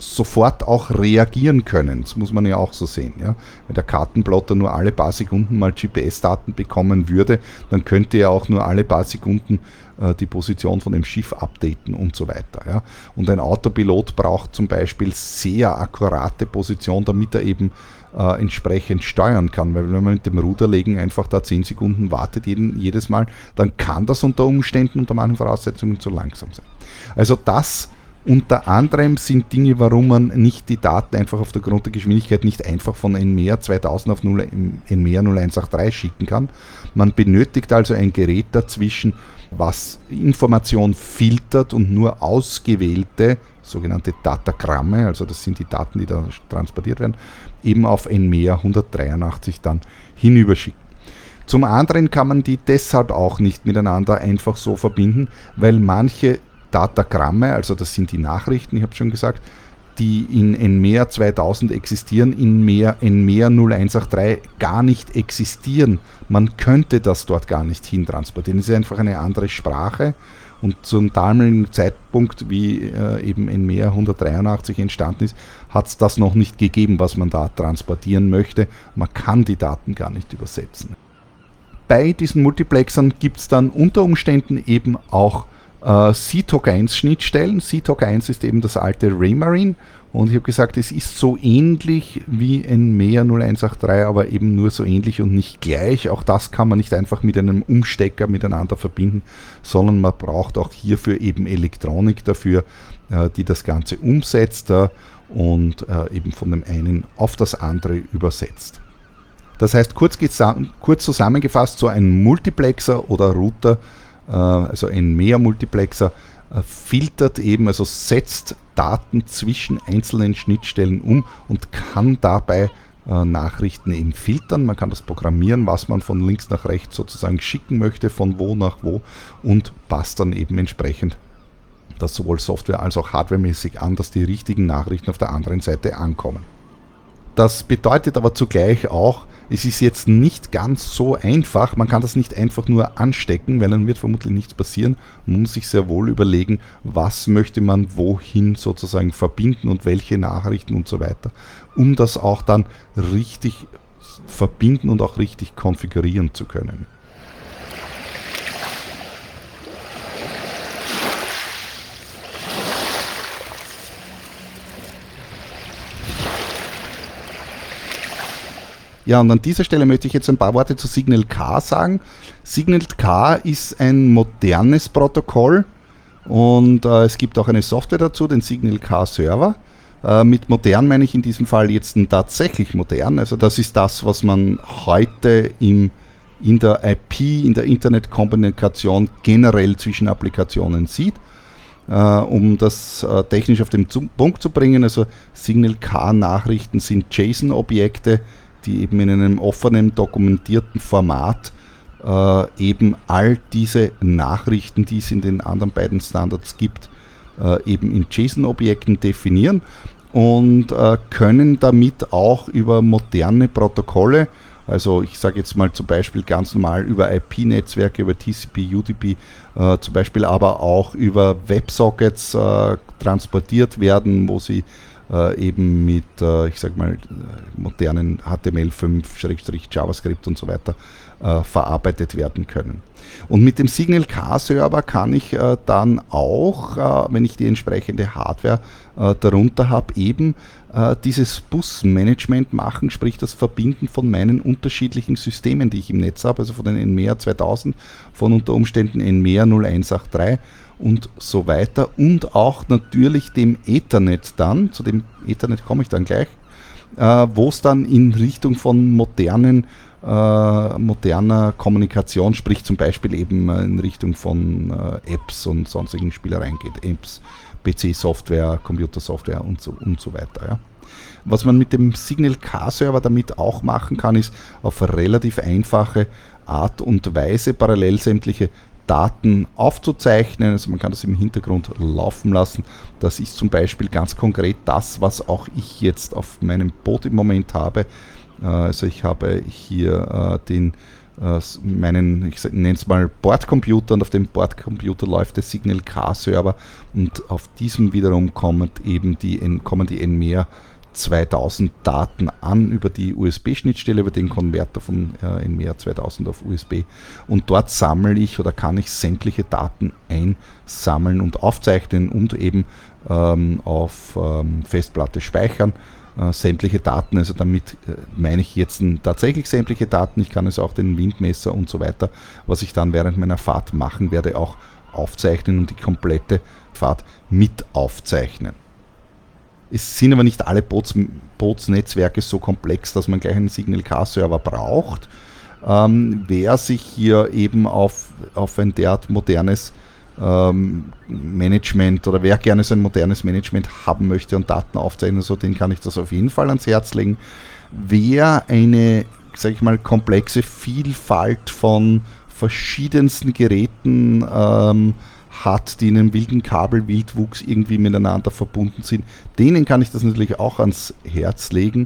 A: sofort auch reagieren können. Das muss man ja auch so sehen. Ja? Wenn der Kartenplotter nur alle paar Sekunden mal GPS-Daten bekommen würde, dann könnte er auch nur alle paar Sekunden die Position von dem Schiff updaten und so weiter. Ja? Und ein Autopilot braucht zum Beispiel sehr akkurate Position, damit er eben entsprechend steuern kann. Weil wenn man mit dem Ruderlegen einfach da 10 Sekunden wartet jedes Mal, dann kann das unter Umständen, unter manchen Voraussetzungen zu langsam sein. Also das unter anderem sind Dinge, warum man nicht die Daten einfach auf der Grund der Geschwindigkeit nicht einfach von NMEA 2000 auf NMEA 0183 schicken kann. Man benötigt also ein Gerät dazwischen, was Information filtert und nur ausgewählte sogenannte Datagramme, also das sind die Daten, die da transportiert werden, eben auf NMEA 183 dann hinüberschicken. Zum anderen kann man die deshalb auch nicht miteinander einfach so verbinden, weil manche Datagramme, also das sind die Nachrichten, ich habe schon gesagt, die in NMEA 2000 existieren, in NMEA 0183 gar nicht existieren. Man könnte das dort gar nicht hintransportieren. Es ist einfach eine andere Sprache und zum damaligen Zeitpunkt, wie eben NMEA 183 entstanden ist, hat es das noch nicht gegeben, was man da transportieren möchte. Man kann die Daten gar nicht übersetzen. Bei diesen Multiplexern gibt es dann unter Umständen eben auch CTOC1-Schnittstellen. CTOC1 ist eben das alte Raymarine und ich habe gesagt, es ist so ähnlich wie NMEA 0183, aber eben nur so ähnlich und nicht gleich. Auch das kann man nicht einfach mit einem Umstecker miteinander verbinden, sondern man braucht auch hierfür eben Elektronik dafür, die das Ganze umsetzt und eben von dem einen auf das andere übersetzt. Das heißt, kurz zusammengefasst, so ein Multiplexer oder Router, also ein NMEA-Multiplexer, filtert eben, also setzt Daten zwischen einzelnen Schnittstellen um und kann dabei Nachrichten eben filtern. Man kann das programmieren, was man von links nach rechts sozusagen schicken möchte, von wo nach wo, und passt dann eben entsprechend das sowohl Software- als auch hardwaremäßig an, dass die richtigen Nachrichten auf der anderen Seite ankommen. Das bedeutet aber zugleich auch, es ist jetzt nicht ganz so einfach, man kann das nicht einfach nur anstecken, weil dann wird vermutlich nichts passieren. Man muss sich sehr wohl überlegen, was möchte man wohin sozusagen verbinden und welche Nachrichten und so weiter, um das auch dann richtig verbinden und auch richtig konfigurieren zu können. Ja, und an dieser Stelle möchte ich jetzt ein paar Worte zu Signal K sagen. Signal K ist ein modernes Protokoll und es gibt auch eine Software dazu, den Signal K Server. Mit modern meine ich in diesem Fall jetzt tatsächlich modern. Also das ist das, was man heute in der IP, in der Internetkommunikation generell zwischen Applikationen sieht. Um das technisch auf den Punkt zu bringen, also Signal K Nachrichten sind JSON-Objekte, die eben in einem offenen, dokumentierten Format eben all diese Nachrichten, die es in den anderen beiden Standards gibt, eben in JSON-Objekten definieren und können damit auch über moderne Protokolle, also ich sage jetzt mal zum Beispiel ganz normal über IP-Netzwerke, über TCP, UDP, zum Beispiel aber auch über WebSockets transportiert werden, wo sie eben mit, ich sag mal, modernen HTML5, JavaScript und so weiter verarbeitet werden können. Und mit dem Signal K-Server kann ich dann auch, wenn ich die entsprechende Hardware darunter habe, eben dieses Busmanagement machen, sprich das Verbinden von meinen unterschiedlichen Systemen, die ich im Netz habe, also von den NMEA 2000, von unter Umständen NMEA 0183 und so weiter, und auch natürlich dem Ethernet dann, zu dem Ethernet komme ich dann gleich, wo es dann in Richtung von moderner Kommunikation, sprich zum Beispiel eben in Richtung von Apps und sonstigen Spielereien geht, Apps, PC-Software, Computersoftware und so weiter. Ja. Was man mit dem Signal K-Server damit auch machen kann, ist auf relativ einfache Art und Weise parallel sämtliche Daten aufzuzeichnen, also man kann das im Hintergrund laufen lassen. Das ist zum Beispiel ganz konkret das, was auch ich jetzt auf meinem Boot im Moment habe. Also ich habe hier den meinen, ich nenne es mal Bordcomputer, und auf dem Bordcomputer läuft der Signal K-Server, und auf diesem wiederum kommen die NMEA 2000 Daten an über die USB-Schnittstelle, über den Konverter von NMEA 2000 auf USB, und dort sammle ich oder kann ich sämtliche Daten einsammeln und aufzeichnen und eben auf Festplatte speichern. Sämtliche Daten, also damit meine ich jetzt tatsächlich sämtliche Daten, ich kann es auch den Windmesser und so weiter, was ich dann während meiner Fahrt machen werde, auch aufzeichnen und die komplette Fahrt mit aufzeichnen. Es sind aber nicht alle Bootsnetzwerke so komplex, dass man gleich einen Signal-K-Server braucht. Wer sich hier eben auf ein derart modernes Management, oder wer gerne so ein modernes Management haben möchte und Daten aufzeichnen, so, den kann ich das auf jeden Fall ans Herz legen. Wer eine, sage ich mal, komplexe Vielfalt von verschiedensten Geräten hat, die in einem wilden Kabelwildwuchs irgendwie miteinander verbunden sind, denen kann ich das natürlich auch ans Herz legen.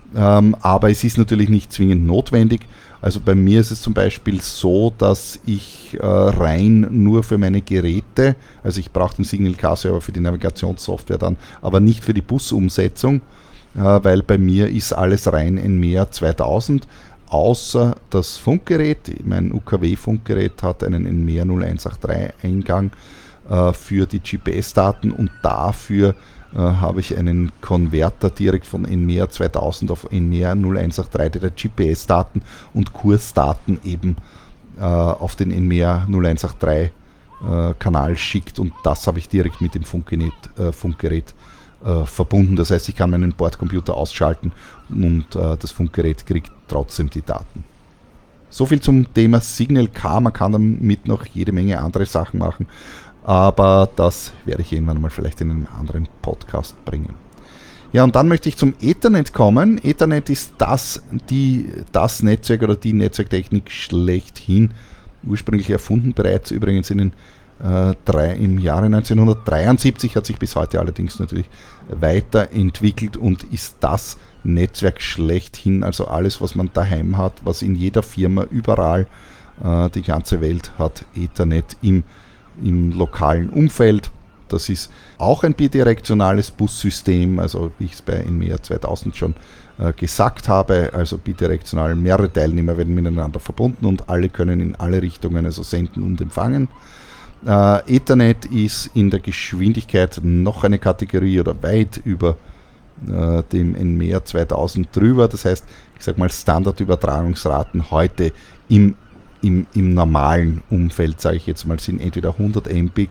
A: Aber es ist natürlich nicht zwingend notwendig. Also bei mir ist es zum Beispiel so, dass ich rein nur für meine Geräte, also ich brauche den Signal K-Server für die Navigationssoftware dann, aber nicht für die Busumsetzung, weil bei mir ist alles rein NMEA 2000, außer das Funkgerät. Mein UKW-Funkgerät hat einen NMEA 0183 Eingang für die GPS-Daten, und dafür habe ich einen Konverter direkt von NMEA 2000 auf NMEA 0183, der GPS-Daten und Kursdaten eben auf den NMEA 0183 Kanal schickt, und das habe ich direkt mit dem Funkgerät verbunden. Das heißt, ich kann meinen Bordcomputer ausschalten und das Funkgerät kriegt trotzdem die Daten. So viel zum Thema Signal K. Man kann damit noch jede Menge andere Sachen machen, aber das werde ich irgendwann mal vielleicht in einem anderen Podcast bringen. Ja, und dann möchte ich zum Ethernet kommen. Ethernet ist das Netzwerk oder die Netzwerktechnik schlechthin, ursprünglich erfunden bereits übrigens im Jahre 1973, hat sich bis heute allerdings natürlich weiterentwickelt und ist das Netzwerk schlechthin, also alles, was man daheim hat, was in jeder Firma überall, die ganze Welt hat Ethernet im lokalen Umfeld. Das ist auch ein bidirektionales Bussystem, also wie ich es bei NMEA 2000 schon gesagt habe, also bidirektional, mehrere Teilnehmer werden miteinander verbunden und alle können in alle Richtungen also senden und empfangen. Ethernet ist in der Geschwindigkeit noch eine Kategorie oder weit über dem NMEA 2000 drüber, das heißt, ich sage mal Standardübertragungsraten heute im normalen Umfeld, sage ich jetzt mal, sind entweder 100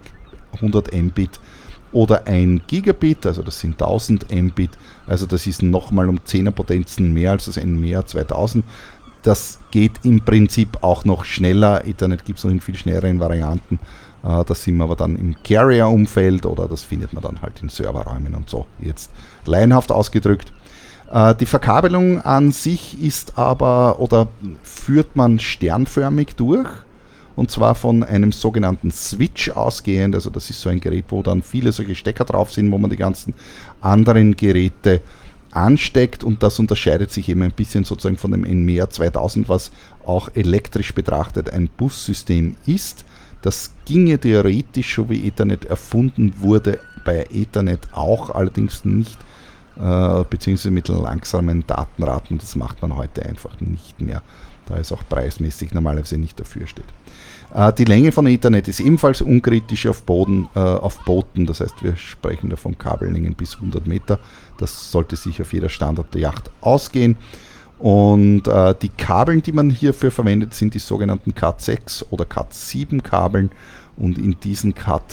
A: Mbit oder 1 Gigabit, also das sind 1000 Mbit, also das ist nochmal um 10er Potenzen mehr als das NMEA 2000. Das geht im Prinzip auch noch schneller. Ethernet gibt es noch in viel schnelleren Varianten. Das sind wir aber dann im Carrier-Umfeld, oder das findet man dann halt in Serverräumen und so, jetzt laienhaft ausgedrückt. Die Verkabelung an sich ist aber, oder führt man sternförmig durch, und zwar von einem sogenannten Switch ausgehend. Also das ist so ein Gerät, wo dann viele solche Stecker drauf sind, wo man die ganzen anderen Geräte ansteckt, und das unterscheidet sich eben ein bisschen sozusagen von dem NMEA 2000, was auch elektrisch betrachtet ein Bussystem ist. Das ginge theoretisch, so wie Ethernet erfunden wurde, bei Ethernet auch, allerdings nicht, beziehungsweise mit langsamen Datenraten. Das macht man heute einfach nicht mehr, da es auch preismäßig normalerweise nicht dafür steht. Die Länge von Ethernet ist ebenfalls unkritisch auf Booten, das heißt, wir sprechen da von Kabellängen bis 100 Meter. Das sollte sich auf jeder Standard der Yacht ausgehen. Und die Kabeln, die man hierfür verwendet, sind die sogenannten Cat6 oder Cat7 Kabeln, und in diesen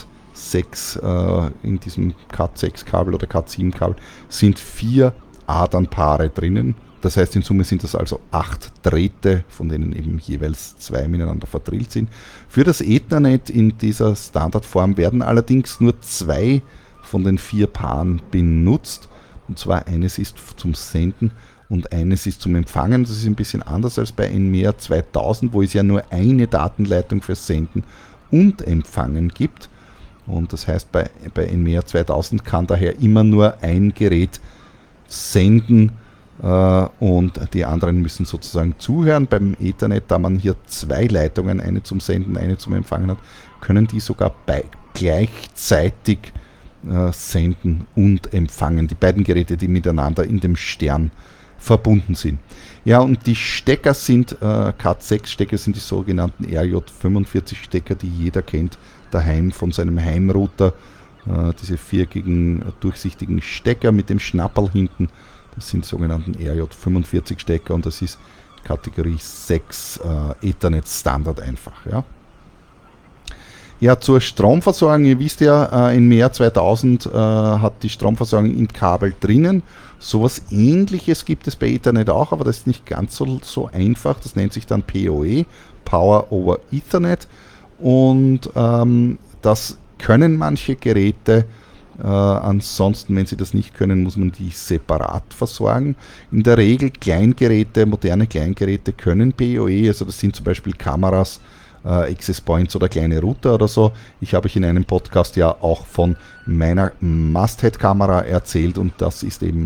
A: in diesem Cat6 Kabel oder Cat7 Kabel sind 4 Adernpaare drinnen. Das heißt, in Summe sind das also 8 Drähte, von denen eben jeweils 2 miteinander verdrillt sind. Für das Ethernet in dieser Standardform werden allerdings nur 2 von den 4 Paaren benutzt. Und zwar eines ist zum Senden und eines ist zum Empfangen. Das ist ein bisschen anders als bei NMEA 2000, wo es ja nur eine Datenleitung für Senden und Empfangen gibt. Und das heißt, bei NMEA 2000 kann daher immer nur ein Gerät senden und die anderen müssen sozusagen zuhören. Beim Ethernet, da man hier zwei Leitungen, eine zum Senden, eine zum Empfangen hat, können die sogar gleichzeitig senden und empfangen. Die beiden Geräte, die miteinander in dem Stern verbunden sind. Ja, und die Stecker sind, Cat6-Stecker sind die sogenannten RJ45-Stecker, die jeder kennt, daheim von seinem Heimrouter. Diese viereckigen, durchsichtigen Stecker mit dem Schnapperl hinten, das sind die sogenannten RJ45-Stecker und das ist Kategorie 6 Ethernet Standard einfach. Ja. Ja, zur Stromversorgung, ihr wisst ja, im Jahr 2000 hat die Stromversorgung im Kabel drinnen. Sowas ähnliches gibt es bei Ethernet auch, aber das ist nicht ganz so einfach. Das nennt sich dann PoE, Power over Ethernet. Und das können manche Geräte. Ansonsten, wenn sie das nicht können, muss man die separat versorgen. In der Regel Kleingeräte, moderne Kleingeräte können PoE, also das sind zum Beispiel Kameras, Access Points oder kleine Router oder so. Ich habe euch in einem Podcast ja auch von meiner Masthead-Kamera erzählt und das ist eben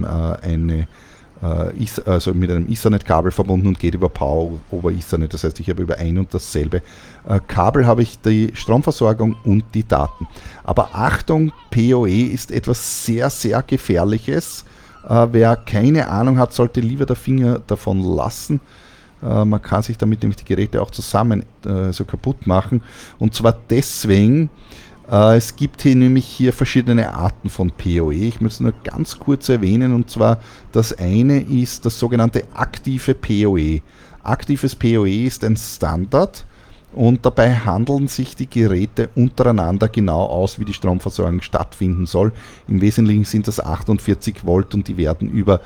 A: also mit einem Ethernet-Kabel verbunden und geht über Power over Ethernet. Das heißt, ich habe über ein und dasselbe Kabel habe ich die Stromversorgung und die Daten. Aber Achtung, PoE ist etwas sehr, sehr Gefährliches. Wer keine Ahnung hat, sollte lieber der Finger davon lassen. Man kann sich damit nämlich die Geräte auch zusammen so kaputt machen. Und zwar deswegen, es gibt hier verschiedene Arten von PoE. Ich möchte es nur ganz kurz erwähnen. Und zwar das eine ist das sogenannte aktive PoE. Aktives PoE ist ein Standard und dabei handeln sich die Geräte untereinander genau aus, wie die Stromversorgung stattfinden soll. Im Wesentlichen sind das 48 Volt und die werden über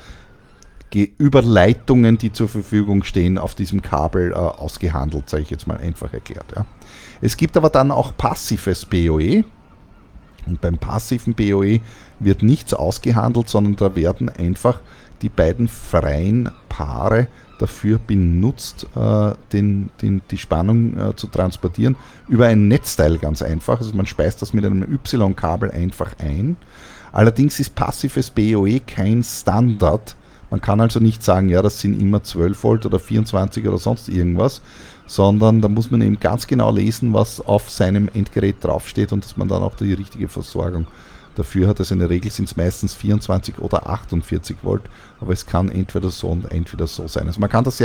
A: Leitungen, die zur Verfügung stehen, auf diesem Kabel ausgehandelt, sage ich jetzt mal einfach erklärt. Ja. Es gibt aber dann auch passives PoE und beim passiven PoE wird nichts ausgehandelt, sondern da werden einfach die beiden freien Paare dafür benutzt, die Spannung zu transportieren über ein Netzteil ganz einfach. Also man speist das mit einem Y-Kabel einfach ein. Allerdings ist passives PoE kein Standard. Man kann also nicht sagen, ja, das sind immer 12 Volt oder 24 oder sonst irgendwas, sondern da muss man eben ganz genau lesen, was auf seinem Endgerät draufsteht und dass man dann auch die richtige Versorgung dafür hat. Also in der Regel sind es meistens 24 oder 48 Volt, aber es kann entweder so und entweder so sein. Also man kann da sehr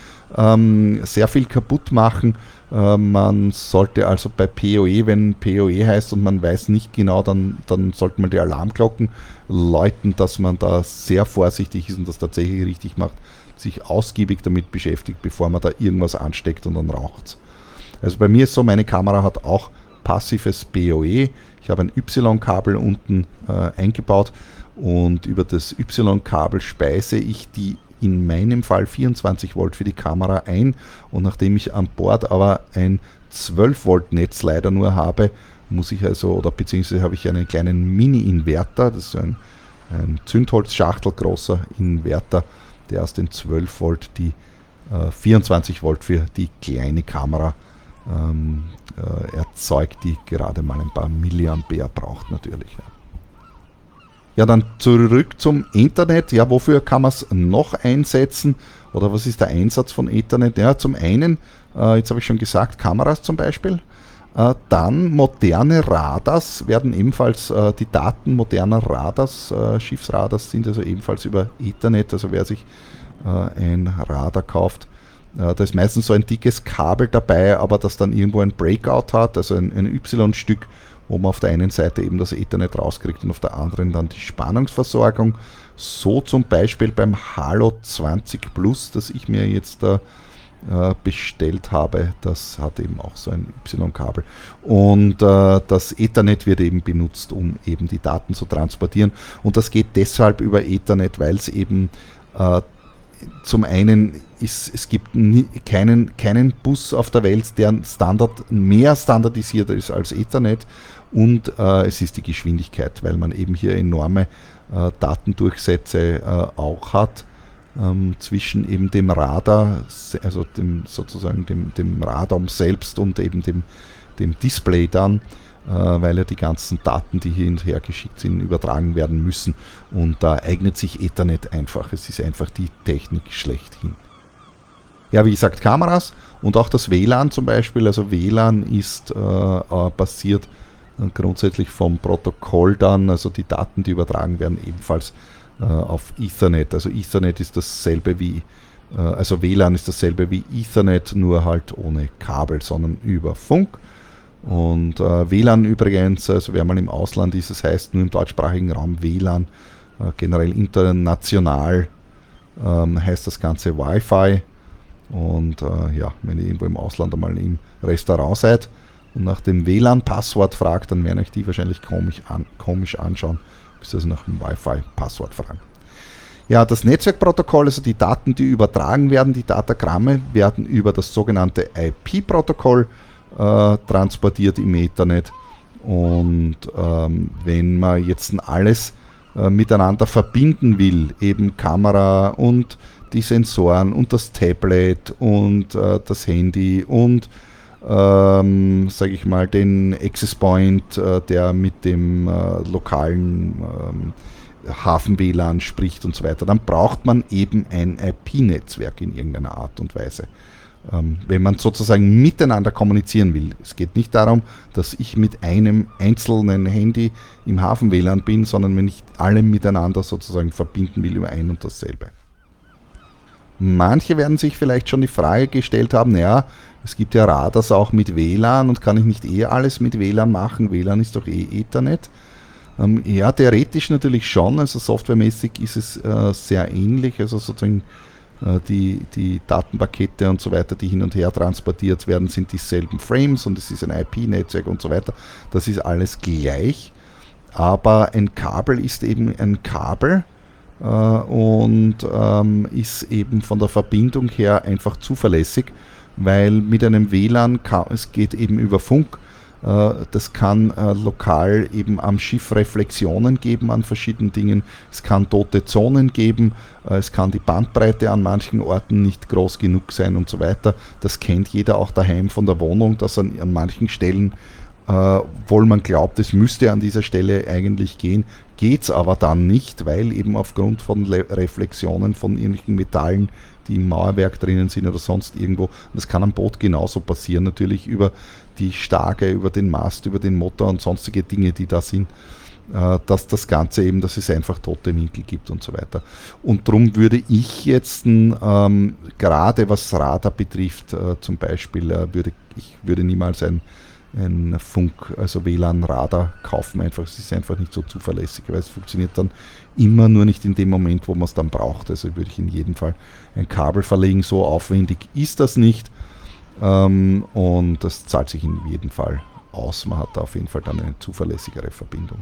A: viel kaputt machen. Man sollte also bei PoE, wenn PoE heißt und man weiß nicht genau, dann sollten man die Alarmglocken läuten, dass man da sehr vorsichtig ist und das tatsächlich richtig macht, sich ausgiebig damit beschäftigt, bevor man da irgendwas ansteckt und dann raucht es. Also bei mir ist so, meine Kamera hat auch passives PoE. Ich habe ein Y-Kabel unten eingebaut und über das Y-Kabel speise ich die in meinem Fall 24 Volt für die Kamera ein und nachdem ich an Bord aber ein 12 Volt Netz leider nur habe, muss ich also, oder beziehungsweise habe ich einen kleinen Mini-Inverter, das ist so ein Zündholzschachtel großer Inverter, der aus den 12 Volt die 24 Volt für die kleine Kamera erzeugt, die gerade mal ein paar Milliampere braucht natürlich. Ja. Ja, dann zurück zum Internet. Ja, wofür kann man es noch einsetzen? Oder was ist der Einsatz von Ethernet? Ja, zum einen, jetzt habe ich schon gesagt, Kameras zum Beispiel. Dann moderne Radars werden ebenfalls, die Daten moderner Radars, Schiffsradars sind also ebenfalls über Ethernet. Also wer sich ein Radar kauft, da ist meistens so ein dickes Kabel dabei, aber das dann irgendwo ein Breakout hat, also ein Y-Stück, wo man auf der einen Seite eben das Ethernet rauskriegt und auf der anderen dann die Spannungsversorgung. So zum Beispiel beim Halo 20 Plus, das ich mir jetzt da bestellt habe, das hat eben auch so ein Y-Kabel. Und das Ethernet wird eben benutzt, um eben die Daten zu transportieren. Und das geht deshalb über Ethernet, weil es eben zum einen es gibt keinen Bus auf der Welt, der mehr standardisiert ist als Ethernet und es ist die Geschwindigkeit, weil man eben hier enorme Datendurchsätze auch hat zwischen eben dem Radar, also dem Radar selbst und eben dem Display dann. weil ja die ganzen Daten, die hin und her geschickt sind, übertragen werden müssen. Und da eignet sich Ethernet einfach. Es ist einfach die Technik schlechthin. Ja, wie gesagt, Kameras und auch das WLAN zum Beispiel. Also WLAN ist basiert grundsätzlich vom Protokoll dann, also die Daten, die übertragen werden, ebenfalls auf Ethernet. Also Ethernet ist dasselbe wie, also WLAN ist dasselbe wie Ethernet, nur halt ohne Kabel, sondern über Funk. Und WLAN übrigens, also wer mal im Ausland ist, das heißt nur im deutschsprachigen Raum WLAN, generell international heißt das Ganze Wi-Fi. Und ja, wenn ihr irgendwo im Ausland einmal im Restaurant seid und nach dem WLAN-Passwort fragt, dann werden euch die wahrscheinlich komisch anschauen, bis also nach dem Wi-Fi-Passwort fragen. Ja, das Netzwerkprotokoll, also die Daten, die übertragen werden, die Datagramme, werden über das sogenannte IP-Protokoll transportiert im Ethernet. Und wenn man jetzt alles miteinander verbinden will, eben Kamera und die Sensoren und das Tablet und das Handy und sage ich mal den Access Point, der mit dem lokalen Hafen-WLAN spricht und so weiter, dann braucht man eben ein IP-Netzwerk in irgendeiner Art und Weise. Wenn man sozusagen miteinander kommunizieren will. Es geht nicht darum, dass ich mit einem einzelnen Handy im Hafen-WLAN bin, sondern wenn ich alle miteinander sozusagen verbinden will über ein und dasselbe. Manche werden sich vielleicht schon die Frage gestellt haben, naja, es gibt ja Radars auch mit WLAN und kann ich nicht alles mit WLAN machen? WLAN ist doch Ethernet. Ja, theoretisch natürlich schon, also softwaremäßig ist es sehr ähnlich, also sozusagen die Datenpakete und so weiter, die hin und her transportiert werden, sind dieselben Frames und es ist ein IP-Netzwerk und so weiter. Das ist alles gleich, aber ein Kabel ist eben ein Kabel und ist eben von der Verbindung her einfach zuverlässig, weil mit einem WLAN, es geht eben über Funk, das kann lokal eben am Schiff Reflexionen geben an verschiedenen Dingen. Es kann tote Zonen geben. Es kann die Bandbreite an manchen Orten nicht groß genug sein und so weiter. Das kennt jeder auch daheim von der Wohnung, dass an manchen Stellen, obwohl man glaubt, es müsste an dieser Stelle eigentlich gehen, geht es aber dann nicht, weil eben aufgrund von Reflexionen von irgendwelchen Metallen, die im Mauerwerk drinnen sind oder sonst irgendwo, das kann am Boot genauso passieren, natürlich über die Stage, über den Mast, über den Motor und sonstige Dinge, die da sind, dass das Ganze eben, dass es einfach tote Winkel gibt und so weiter. Und darum würde ich jetzt, gerade was Radar betrifft, zum Beispiel, würde niemals ein Funk, also WLAN-Radar kaufen, einfach, es ist einfach nicht so zuverlässig, weil es funktioniert dann immer nur nicht in dem Moment, wo man es dann braucht. Also würde ich in jedem Fall ein Kabel verlegen, so aufwendig ist das nicht. Und das zahlt sich in jedem Fall aus. Man hat da auf jeden Fall dann eine zuverlässigere Verbindung.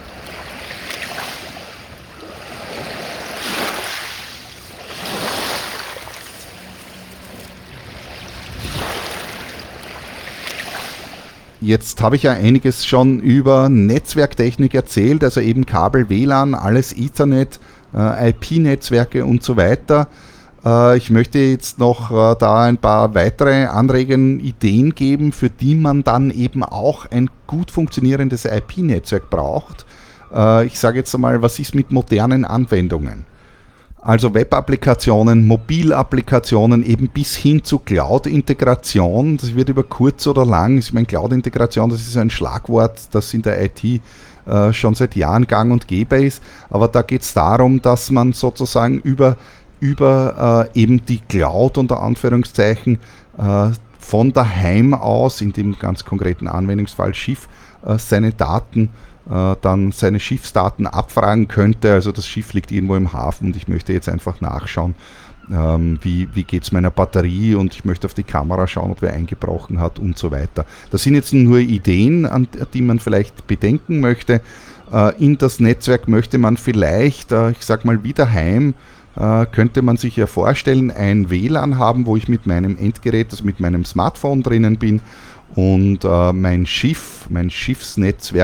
A: Jetzt habe ich ja einiges schon über Netzwerktechnik erzählt, also eben Kabel, WLAN, alles Ethernet, IP-Netzwerke und so weiter. Ich möchte jetzt noch da ein paar weitere anregende Ideen geben, für die man dann eben auch ein gut funktionierendes IP-Netzwerk braucht. Ich sage jetzt einmal, was ist mit modernen Anwendungen? Also Web-Applikationen, Mobil-Applikationen, eben bis hin zu Cloud-Integration. Das wird über kurz oder lang, ich meine Cloud-Integration, das ist ein Schlagwort, das in der IT schon seit Jahren gang und gäbe ist. Aber da geht es darum, dass man sozusagen über eben die Cloud unter Anführungszeichen von daheim aus, in dem ganz konkreten Anwendungsfall Schiff, seine Daten, dann seine Schiffsdaten abfragen könnte. Also das Schiff liegt irgendwo im Hafen und ich möchte jetzt einfach nachschauen, wie geht es meiner Batterie und ich möchte auf die Kamera schauen, ob wer eingebrochen hat und so weiter. Das sind jetzt nur Ideen, an die man vielleicht bedenken möchte. In das Netzwerk möchte man vielleicht, ich sag mal wie daheim, könnte man sich ja vorstellen, ein WLAN haben, wo ich mit meinem Endgerät, also mit meinem Smartphone drinnen bin und mein Schiffsnetzwerk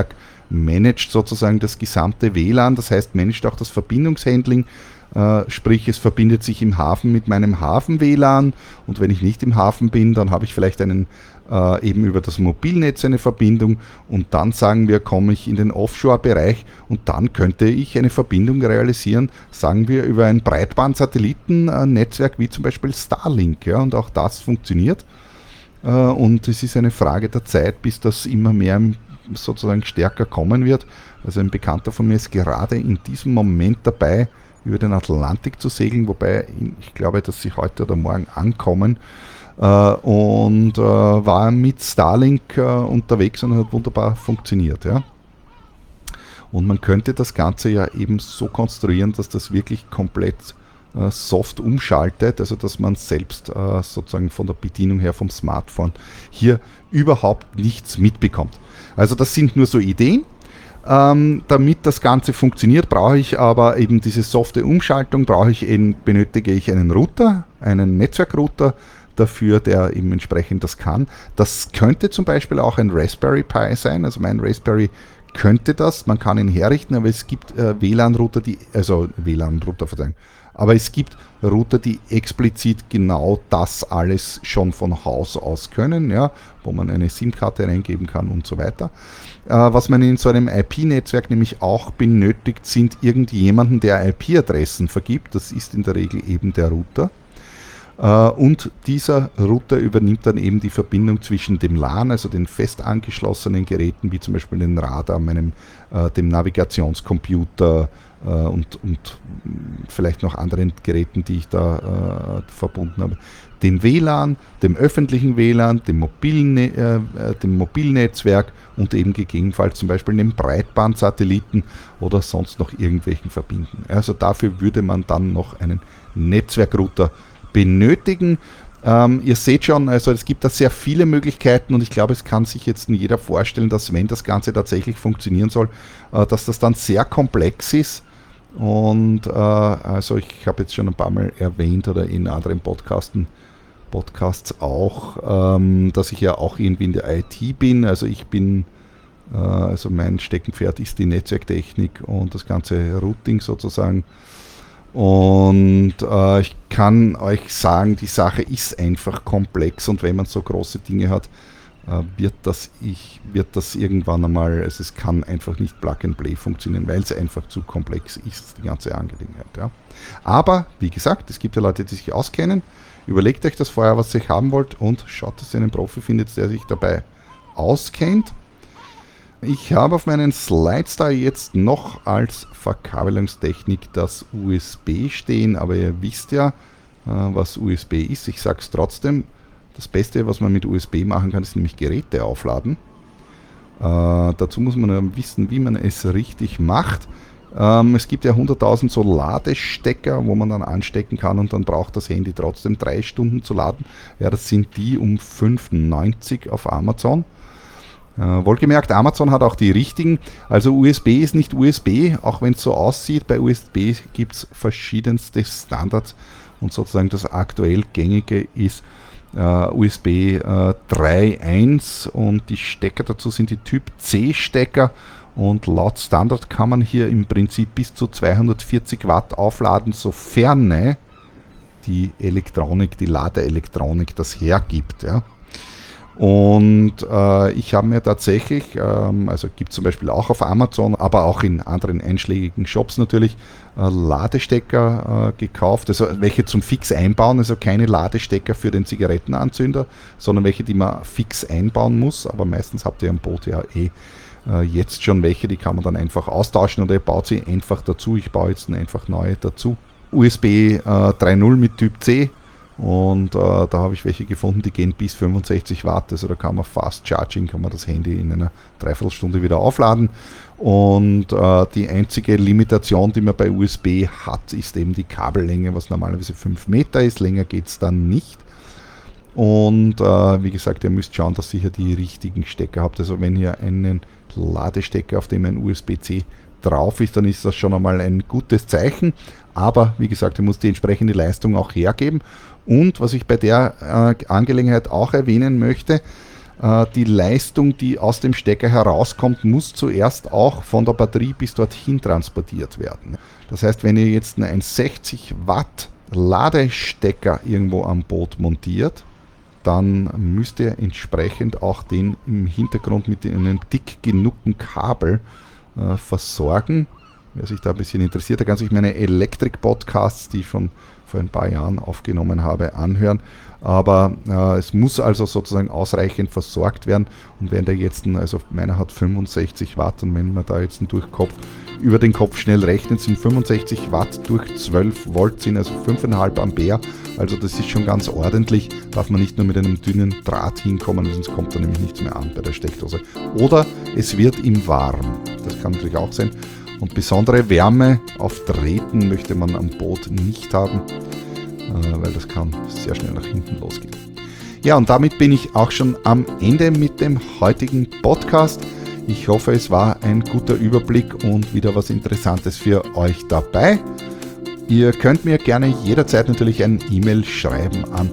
A: managt sozusagen das gesamte WLAN, das heißt, managt auch das Verbindungshandling, sprich es verbindet sich im Hafen mit meinem Hafen-WLAN und wenn ich nicht im Hafen bin, dann habe ich vielleicht eben über das Mobilnetz eine Verbindung und dann sagen wir, komme ich in den Offshore-Bereich und dann könnte ich eine Verbindung realisieren, sagen wir über ein Breitband-Satelliten-Netzwerk wie zum Beispiel Starlink, ja, und auch das funktioniert und es ist eine Frage der Zeit, bis das immer mehr sozusagen stärker kommen wird. Also ein Bekannter von mir ist gerade in diesem Moment dabei, über den Atlantik zu segeln, wobei ich glaube, dass sie heute oder morgen ankommen und war mit Starlink unterwegs und hat wunderbar funktioniert. Ja? Und man könnte das Ganze ja eben so konstruieren, dass das wirklich komplett soft umschaltet, also dass man selbst sozusagen von der Bedienung her vom Smartphone hier überhaupt nichts mitbekommt. Also das sind nur so Ideen. Damit das Ganze funktioniert, brauche ich aber eben diese softe Umschaltung, benötige ich einen Router, einen Netzwerkrouter dafür, der eben entsprechend das kann. Das könnte zum Beispiel auch ein Raspberry Pi sein, also mein Raspberry könnte das, man kann ihn herrichten, aber es gibt aber es gibt Router, die explizit genau das alles schon von Haus aus können, ja, wo man eine SIM-Karte reingeben kann und so weiter. Was man in so einem IP-Netzwerk nämlich auch benötigt, sind irgendjemanden, der IP-Adressen vergibt. Das ist in der Regel eben der Router. Und dieser Router übernimmt dann eben die Verbindung zwischen dem LAN, also den fest angeschlossenen Geräten, wie zum Beispiel den Radar, dem Navigationscomputer und vielleicht noch anderen Geräten, die ich da verbunden habe, dem WLAN, dem öffentlichen WLAN, dem Mobilnetzwerk und eben gegebenenfalls zum Beispiel einem Breitbandsatelliten oder sonst noch irgendwelchen verbinden. Also dafür würde man dann noch einen Netzwerkrouter benötigen. Ihr seht schon, also es gibt da sehr viele Möglichkeiten und ich glaube, es kann sich jetzt jeder vorstellen, dass wenn das Ganze tatsächlich funktionieren soll, dass das dann sehr komplex ist. Und also ich habe jetzt schon ein paar Mal erwähnt oder in anderen Podcasts auch, dass ich ja auch irgendwie in der IT bin. Also also mein Steckenpferd ist die Netzwerktechnik und das ganze Routing sozusagen. Und ich kann euch sagen, die Sache ist einfach komplex und wenn man so große Dinge hat, wird das irgendwann einmal, also es kann einfach nicht Plug and Play funktionieren, weil es einfach zu komplex ist, die ganze Angelegenheit. Ja. Aber, wie gesagt, es gibt ja Leute, die sich auskennen. Überlegt euch das vorher, was ihr haben wollt und schaut, dass ihr einen Profi findet, der sich dabei auskennt. Ich habe auf meinen Slides da jetzt noch als Verkabelungstechnik das USB stehen, aber ihr wisst ja, was USB ist. Ich sage es trotzdem. Das Beste, was man mit USB machen kann, ist nämlich Geräte aufladen. Dazu muss man ja wissen, wie man es richtig macht. Es gibt ja 100.000 so Ladestecker, wo man dann anstecken kann und dann braucht das Handy trotzdem 3 Stunden zu laden. Ja, das sind die um 5,90 auf Amazon. Wohlgemerkt, Amazon hat auch die richtigen. Also USB ist nicht USB, auch wenn es so aussieht. Bei USB gibt es verschiedenste Standards und sozusagen das aktuell gängige ist USB 3.1 und die Stecker dazu sind die Typ C Stecker und laut Standard kann man hier im Prinzip bis zu 240 Watt aufladen, sofern die Ladeelektronik das hergibt. Ja. Und ich habe mir tatsächlich, also gibt es zum Beispiel auch auf Amazon, aber auch in anderen einschlägigen Shops natürlich, Ladestecker gekauft, also welche zum fix einbauen, also keine Ladestecker für den Zigarettenanzünder, sondern welche, die man fix einbauen muss, aber meistens habt ihr am Boot ja jetzt schon welche, die kann man dann einfach austauschen oder ihr baut sie einfach dazu, ich baue jetzt einfach neue dazu. USB 3.0 mit Typ C. Und da habe ich welche gefunden, die gehen bis 65 Watt, also da kann man Fast Charging, kann man das Handy in einer Dreiviertelstunde wieder aufladen. Und die einzige Limitation, die man bei USB hat, ist eben die Kabellänge, was normalerweise 5 Meter ist, länger geht es dann nicht. Und wie gesagt, ihr müsst schauen, dass ihr hier die richtigen Stecker habt. Also wenn ihr einen Ladestecker, auf dem ein USB-C drauf ist, dann ist das schon einmal ein gutes Zeichen. Aber wie gesagt, ihr müsst die entsprechende Leistung auch hergeben. Und was ich bei der Angelegenheit auch erwähnen möchte, Die Leistung, die aus dem Stecker herauskommt, muss zuerst auch von der Batterie bis dorthin transportiert werden. Das heißt, wenn ihr jetzt einen 60 Watt Ladestecker irgendwo am Boot montiert, dann müsst ihr entsprechend auch den im Hintergrund mit einem dick genugen Kabel versorgen. Wer sich da ein bisschen interessiert, der kann sich meine Elektrik-Podcasts, die ich schon vor ein paar Jahren aufgenommen habe, anhören. Aber es muss also sozusagen ausreichend versorgt werden. Und wenn der jetzt, also meiner hat 65 Watt, und wenn man da jetzt über den Kopf schnell rechnet, sind 65 Watt durch 12 Volt, sind also 5,5 Ampere. Also das ist schon ganz ordentlich. Darf man nicht nur mit einem dünnen Draht hinkommen, sonst kommt da nämlich nichts mehr an bei der Steckdose. Oder es wird ihm warm. Das kann natürlich auch sein. Und besondere Wärme auf Drähten möchte man am Boot nicht haben, weil das kann sehr schnell nach hinten losgehen. Ja, und damit bin ich auch schon am Ende mit dem heutigen Podcast. Ich hoffe, es war ein guter Überblick und wieder was Interessantes für euch dabei. Ihr könnt mir gerne jederzeit natürlich ein E-Mail schreiben an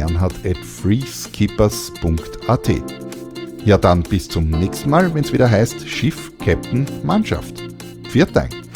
A: bernhard@freeskippers.at. Ja, dann bis zum nächsten Mal, wenn es wieder heißt Schiff, Captain, Mannschaft. Vielen Dank.